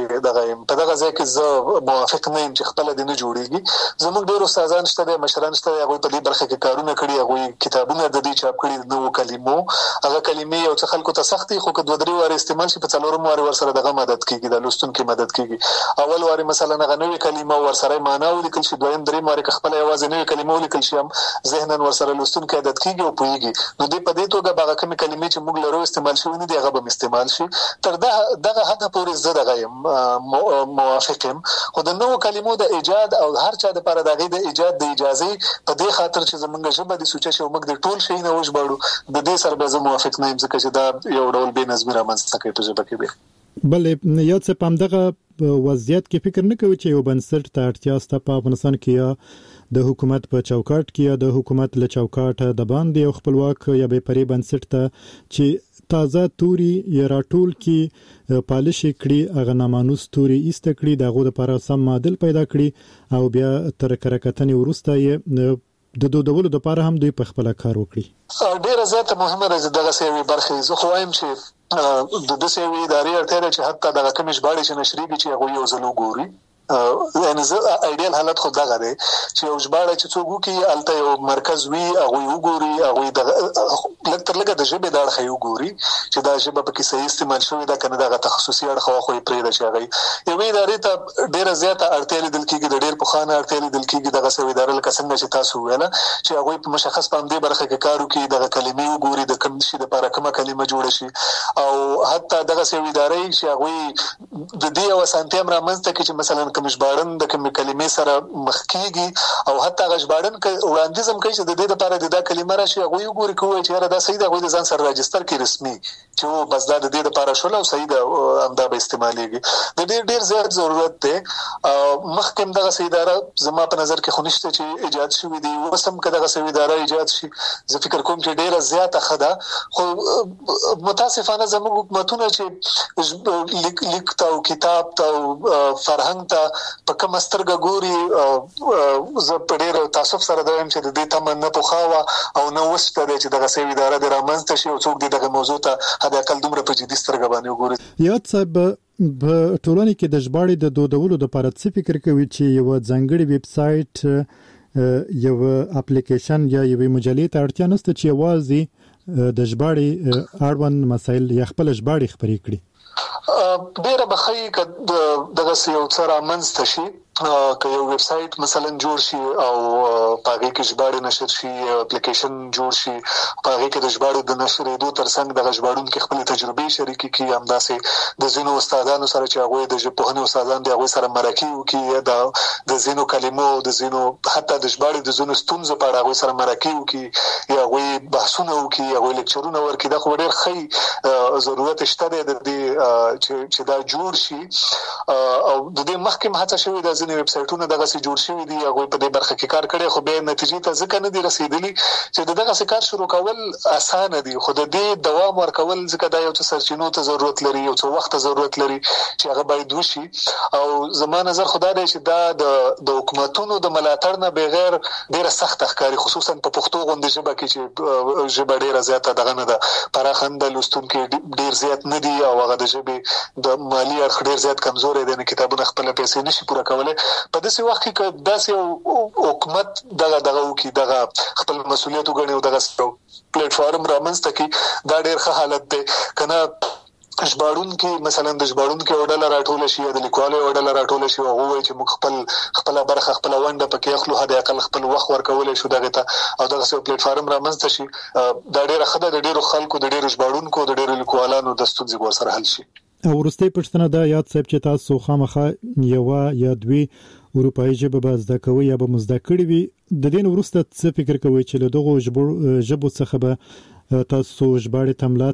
[SPEAKER 9] کې زه موافق نه یم چې خپل د نه جوړيږي. زموږ ډیر استادان شته، مشران شته، هغه په دې برخه کې کارونه کړي، هغه کتابونه د دې چاپ کړي نو کلمو هغه کلمې یو څه خلکو ته سختي خو که دوه درې واره استعمال شي په څلورم واره ورسره دغه مدد کیږي، د لوستونکو مدد کیږي. اول واره مثلا هغه نوې کلمه ورسره معنا ولیکل شي، دویم دریم واره خپل یوازې نوې کلمه ولیکل شي هم ذهناً ورسره لوستونکو عادت کیږي او پوهیږي. نو دې په دې توګه هغه کومې کلمې چې موږ لرو استعمال شوی نه دی هغه به استعمال شي. تر دغه حد پورې زه دغه موافق یم. خو د نوو کلمو د ایجاد او هر چا د لپاره دغه د ایجاد د اجازه په دې خاطر چې زمونږ ژبه د سوچ شو موږ د ټول شي نه وژباړو د دې سره به زه موافق نه یم ځکه چې دا یو ډول بې نظمي رامنځته کوي په ژبه کې.
[SPEAKER 8] بل یو څه پام دغه وضعیت کې فکر نه کوي چې یو بنسټ ته اړتیا سته په افغانستان کې یا د حکومت په چوکاټ کې یا د حکومت له چوکاټه د باندې یو خپلواک یا بې پرې بنسټ ته چې تازه توري یا راټول کې پالش کړي هغه نامانوس توري ایست کړي دغه لپاره سم معادل پیدا کړي او بیا تر کرکټنې ورسته یې د دودولو لپاره هم دوی په خپل کار وکړي.
[SPEAKER 9] ډیره زیاته مهمه ده دغه سیوی برخه زه خو وایم چې د دې سیوی ادارې اړتیا چې حتی دغه کوم ژباړې چې نشریږي چې هغه یو ځلو ګوري. یعنی زه ایډیال حالت خو دغه دی چې یو ژباړه چې څوک وکي الته یو مرکز وي هغه وګوري هغه لږ تر لږه د ژبې د اړخ یو ګوري چې دا ژبه په کې صحیح استعمال شوې ده کنه دا تخصصي اړخ خو یې پرې ده چې هغه یوې ادارې ته ډیره زیاته اړتیا لیدل کېږي د ډیر پخوانه اړتیا لیدل کېږي دغه سوي ادارې لکه څنګه چې تاسو ویل چې هغه په مشخص باندې برخه کې کار کوي دغه کلمې وګوري د کوم شي د لپاره کومه کلمه جوړه شي او حتی دغه سوي ادارې چې هغه د دې او سانتیم رامنځته کې چې مثلا کوم ژباړن د کوم کلمې سره مخ کېږي او حتی ژباړن وړاندیزم کوي چې د دې لپاره د کلمه راشي هغه وګوري کوي چې دا صحیح ده هغه د ځان سره راجستر کې رسمي چې بس دا د دې لپاره شول او صحیح ده همدا به استعمالېږي د ډیر زیات ضرورت ده مخکې دغه سوي اداره زما په نظر کې خونشته چې ایجاد شوې دي وسم کداغه سوي اداره ایجاد شي زه فکر کوم چې ډیره زیاته خده خو متاسفانه زموږ حکومتونه چې لیک ته او کتاب ته او فرهنګ ته په کوم سترګه ګوري زه په ډیر تاسف سره دویم چې د دې تمن نه پوخاوه او نو وسته چې دغه سوي اداره د رامنځته شي او څوک دغه موضوع ته حد اقل دومره په جدي سترګه باندې وګوري.
[SPEAKER 8] یاد صاحب په ټولنه کې د ژباړې د دودولو لپاره څه فکر کوي چې یو ځانګړی ویب سټ یو اپلیکیشن یا یو مجلې ته اړتیا نشته چې یوازې د ژباړې اړوند مسایل یا خپل ژباړې خبرې کړي
[SPEAKER 9] ډیره بخی دغه یو څه رامنځته شي که یو ویب سټ مثلا جوړ شي او پاګه کې ژباړې نشر شي اپلیکیشن جوړ شي پاګه کې د ژباړې د نشرېدو ترڅنګ د ژباړونکو خپل تجربې شریکي کی همداسې د زینو استادانو سره چې هغه د ژبپوهنې استادان دی هغه سره مرکه وکي د زینو کلمو د زینو حتی د ژباړې د زینو ستونزې په اړه هغه سره مرکه وکي یا هغه بحثونه وکي هغه لیکچرونه ورکړي دا خو ډېر ښه ضرورت شته د دې چې دا جوړ شي او د دې مخکې هڅه شوې ده ویب سټونه دغه سي جوړ شوی دي هغه په دې برخه کې کار کړي خو به نتیجې ته ځکه نه دي رسیدلی چې دغه سي کار شروع کول اسانه دي خو د دې دوام ورکول ځکه دا یو څه سرچینو ته ضرورت لري یو څه وخت ضرورت لري چې هغه باید وشي او زما نظر خدای دی چې دا د حکومتونو د ملاتړ نه بغیر ډیره سخت ښکاری خصوصا په پښتو غونډه ژبه کې چې ژبه ډیره زیاته دغه نه ده پراخند لوستونکو ډیر زیات نه دي او هغه د ژبې د مالی اړخ ډیر زیات کمزوري دي نه کتابونه خپل پیسې نشي پوره کولای په داسې وخت کې داسې حکومت دغه وکي دغه خپل مسولیت وګڼي او دغه پلیټ فارم رامنځته کی دا ډیر ښه حالت دی کنه ژباړونکو مثلا د ژباړونکو وډل راټول شي د لیکوالو وډل راټول شي او هغه چې موږ خپل برخه خپل ونده پکې اخلو هدا اقل خپل وخت ورکول شو دغه ته او دغه پلیټ فارم رامنځته شي دا ډیره خدای د ډیرو خلکو د ډیرو ژباړونکو د ډیرو لیکوالانو د ستونزې ور سره حل شي.
[SPEAKER 8] ورسته پښتنه دا یاد صاحب چې تاسو خامخا یو یا دوی اروپאי ژبه به زده کوي یا به مزده کړی وي د دین ورسته څه فکر کوي چې له دغه ژبو څخه به تاسو ژباړې تملا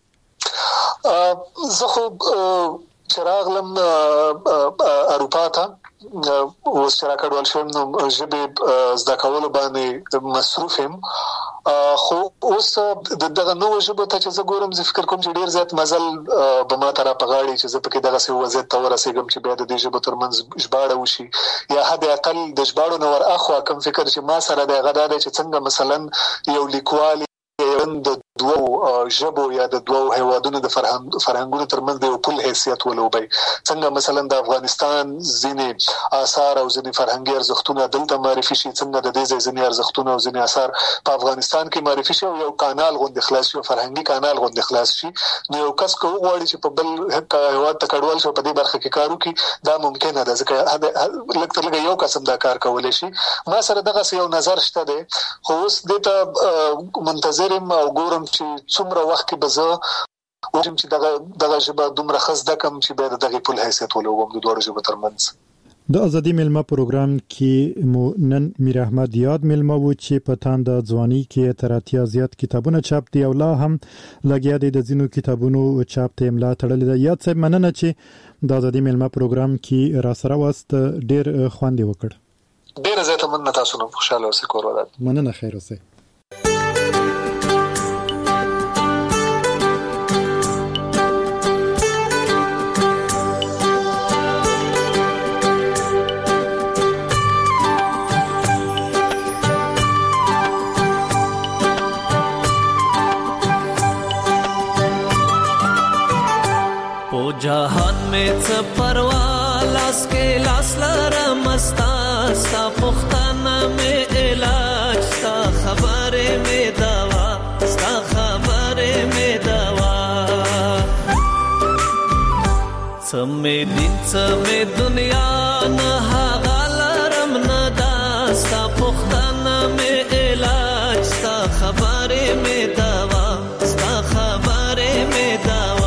[SPEAKER 8] تړئ
[SPEAKER 9] زه خو چراغلم اروپا ته اوس چې راکړول شوم نو ژبې زده کول باندې مصروف یم خو اوس دغه نو ژبه ته چې زه ګورم زه فکر کوم چې ډیر زیات مزل به ما تر په غاړي چې زه پکې دغه څه وضعیت ته ورسېږم چې بیا د دې ژبه ترمنځ ژباړه وشي یا حد اقل د ژباړو نو ور اخوا کوم فکر چې ما سره د غدا د چې څنګه مثلا یو لیکوال د دوه ژبو یا د دوه هیوادونو د فرهنګونو ترمنځ د پل حیثیت ولوبي څنګه مثلا د افغانستان ځینې آثار او ځینې فرهنګي ارزښتونه دلته معرفي شي څنګه د دې ځینې ارزښتونه او ځینې آثار په افغانستان کې معرفي شي او یو کانال غوند خلاص شي فرهنګي کانال غوند خلاص شي نو یو کس کو غواړي چې په بل هیواد ته کډوال شي په دې برخه کې کار وکړي دا ممکنه ده ځکه لکه یو قسم دا کار کولای شي ما سره دغه یو نظر شته دی خو اوس دته منتظرم او ګورم چې څومره وخت کې به زه وجم چې دغه ژبه دومره خزده کم چې به دغه پل حیثیت ولوم د دوه ژبو ترمنځ.
[SPEAKER 8] د ازادي ملما پروګرام کې مو نن میر احمد یاد ملما و چې په تاند ځواني کې تر اتیا زیات کتابونه چاپ دي او لا هم لګیا دي د زینو کتابونو چاپ ته املا تړلې ده. یاد صاحب مننه چې د ازادي ملما پروګرام کې را سره واست ډیر خوند وکړ.
[SPEAKER 9] ډیر زیات مننه تاسو نو خوشاله اوسئ کور ودان.
[SPEAKER 8] مننه خیر اوسئ.
[SPEAKER 10] जहान में परवा लास के लास लरा मस्ता सा पुख्ताना में इलाज सा खबरे में दवा सा سمې دین سمې دنیا نه هغالرم نه داستا پختانه مې علاج ستا خبرې مې دوا ستا خبرې مې دوا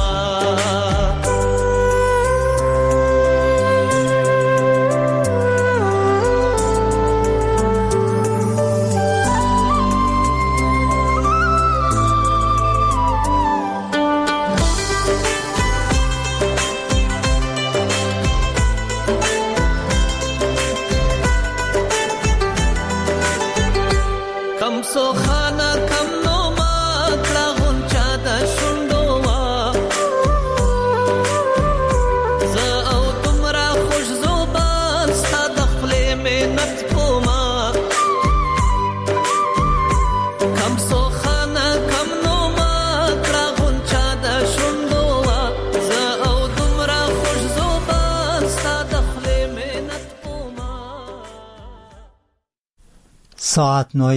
[SPEAKER 11] ساعت 9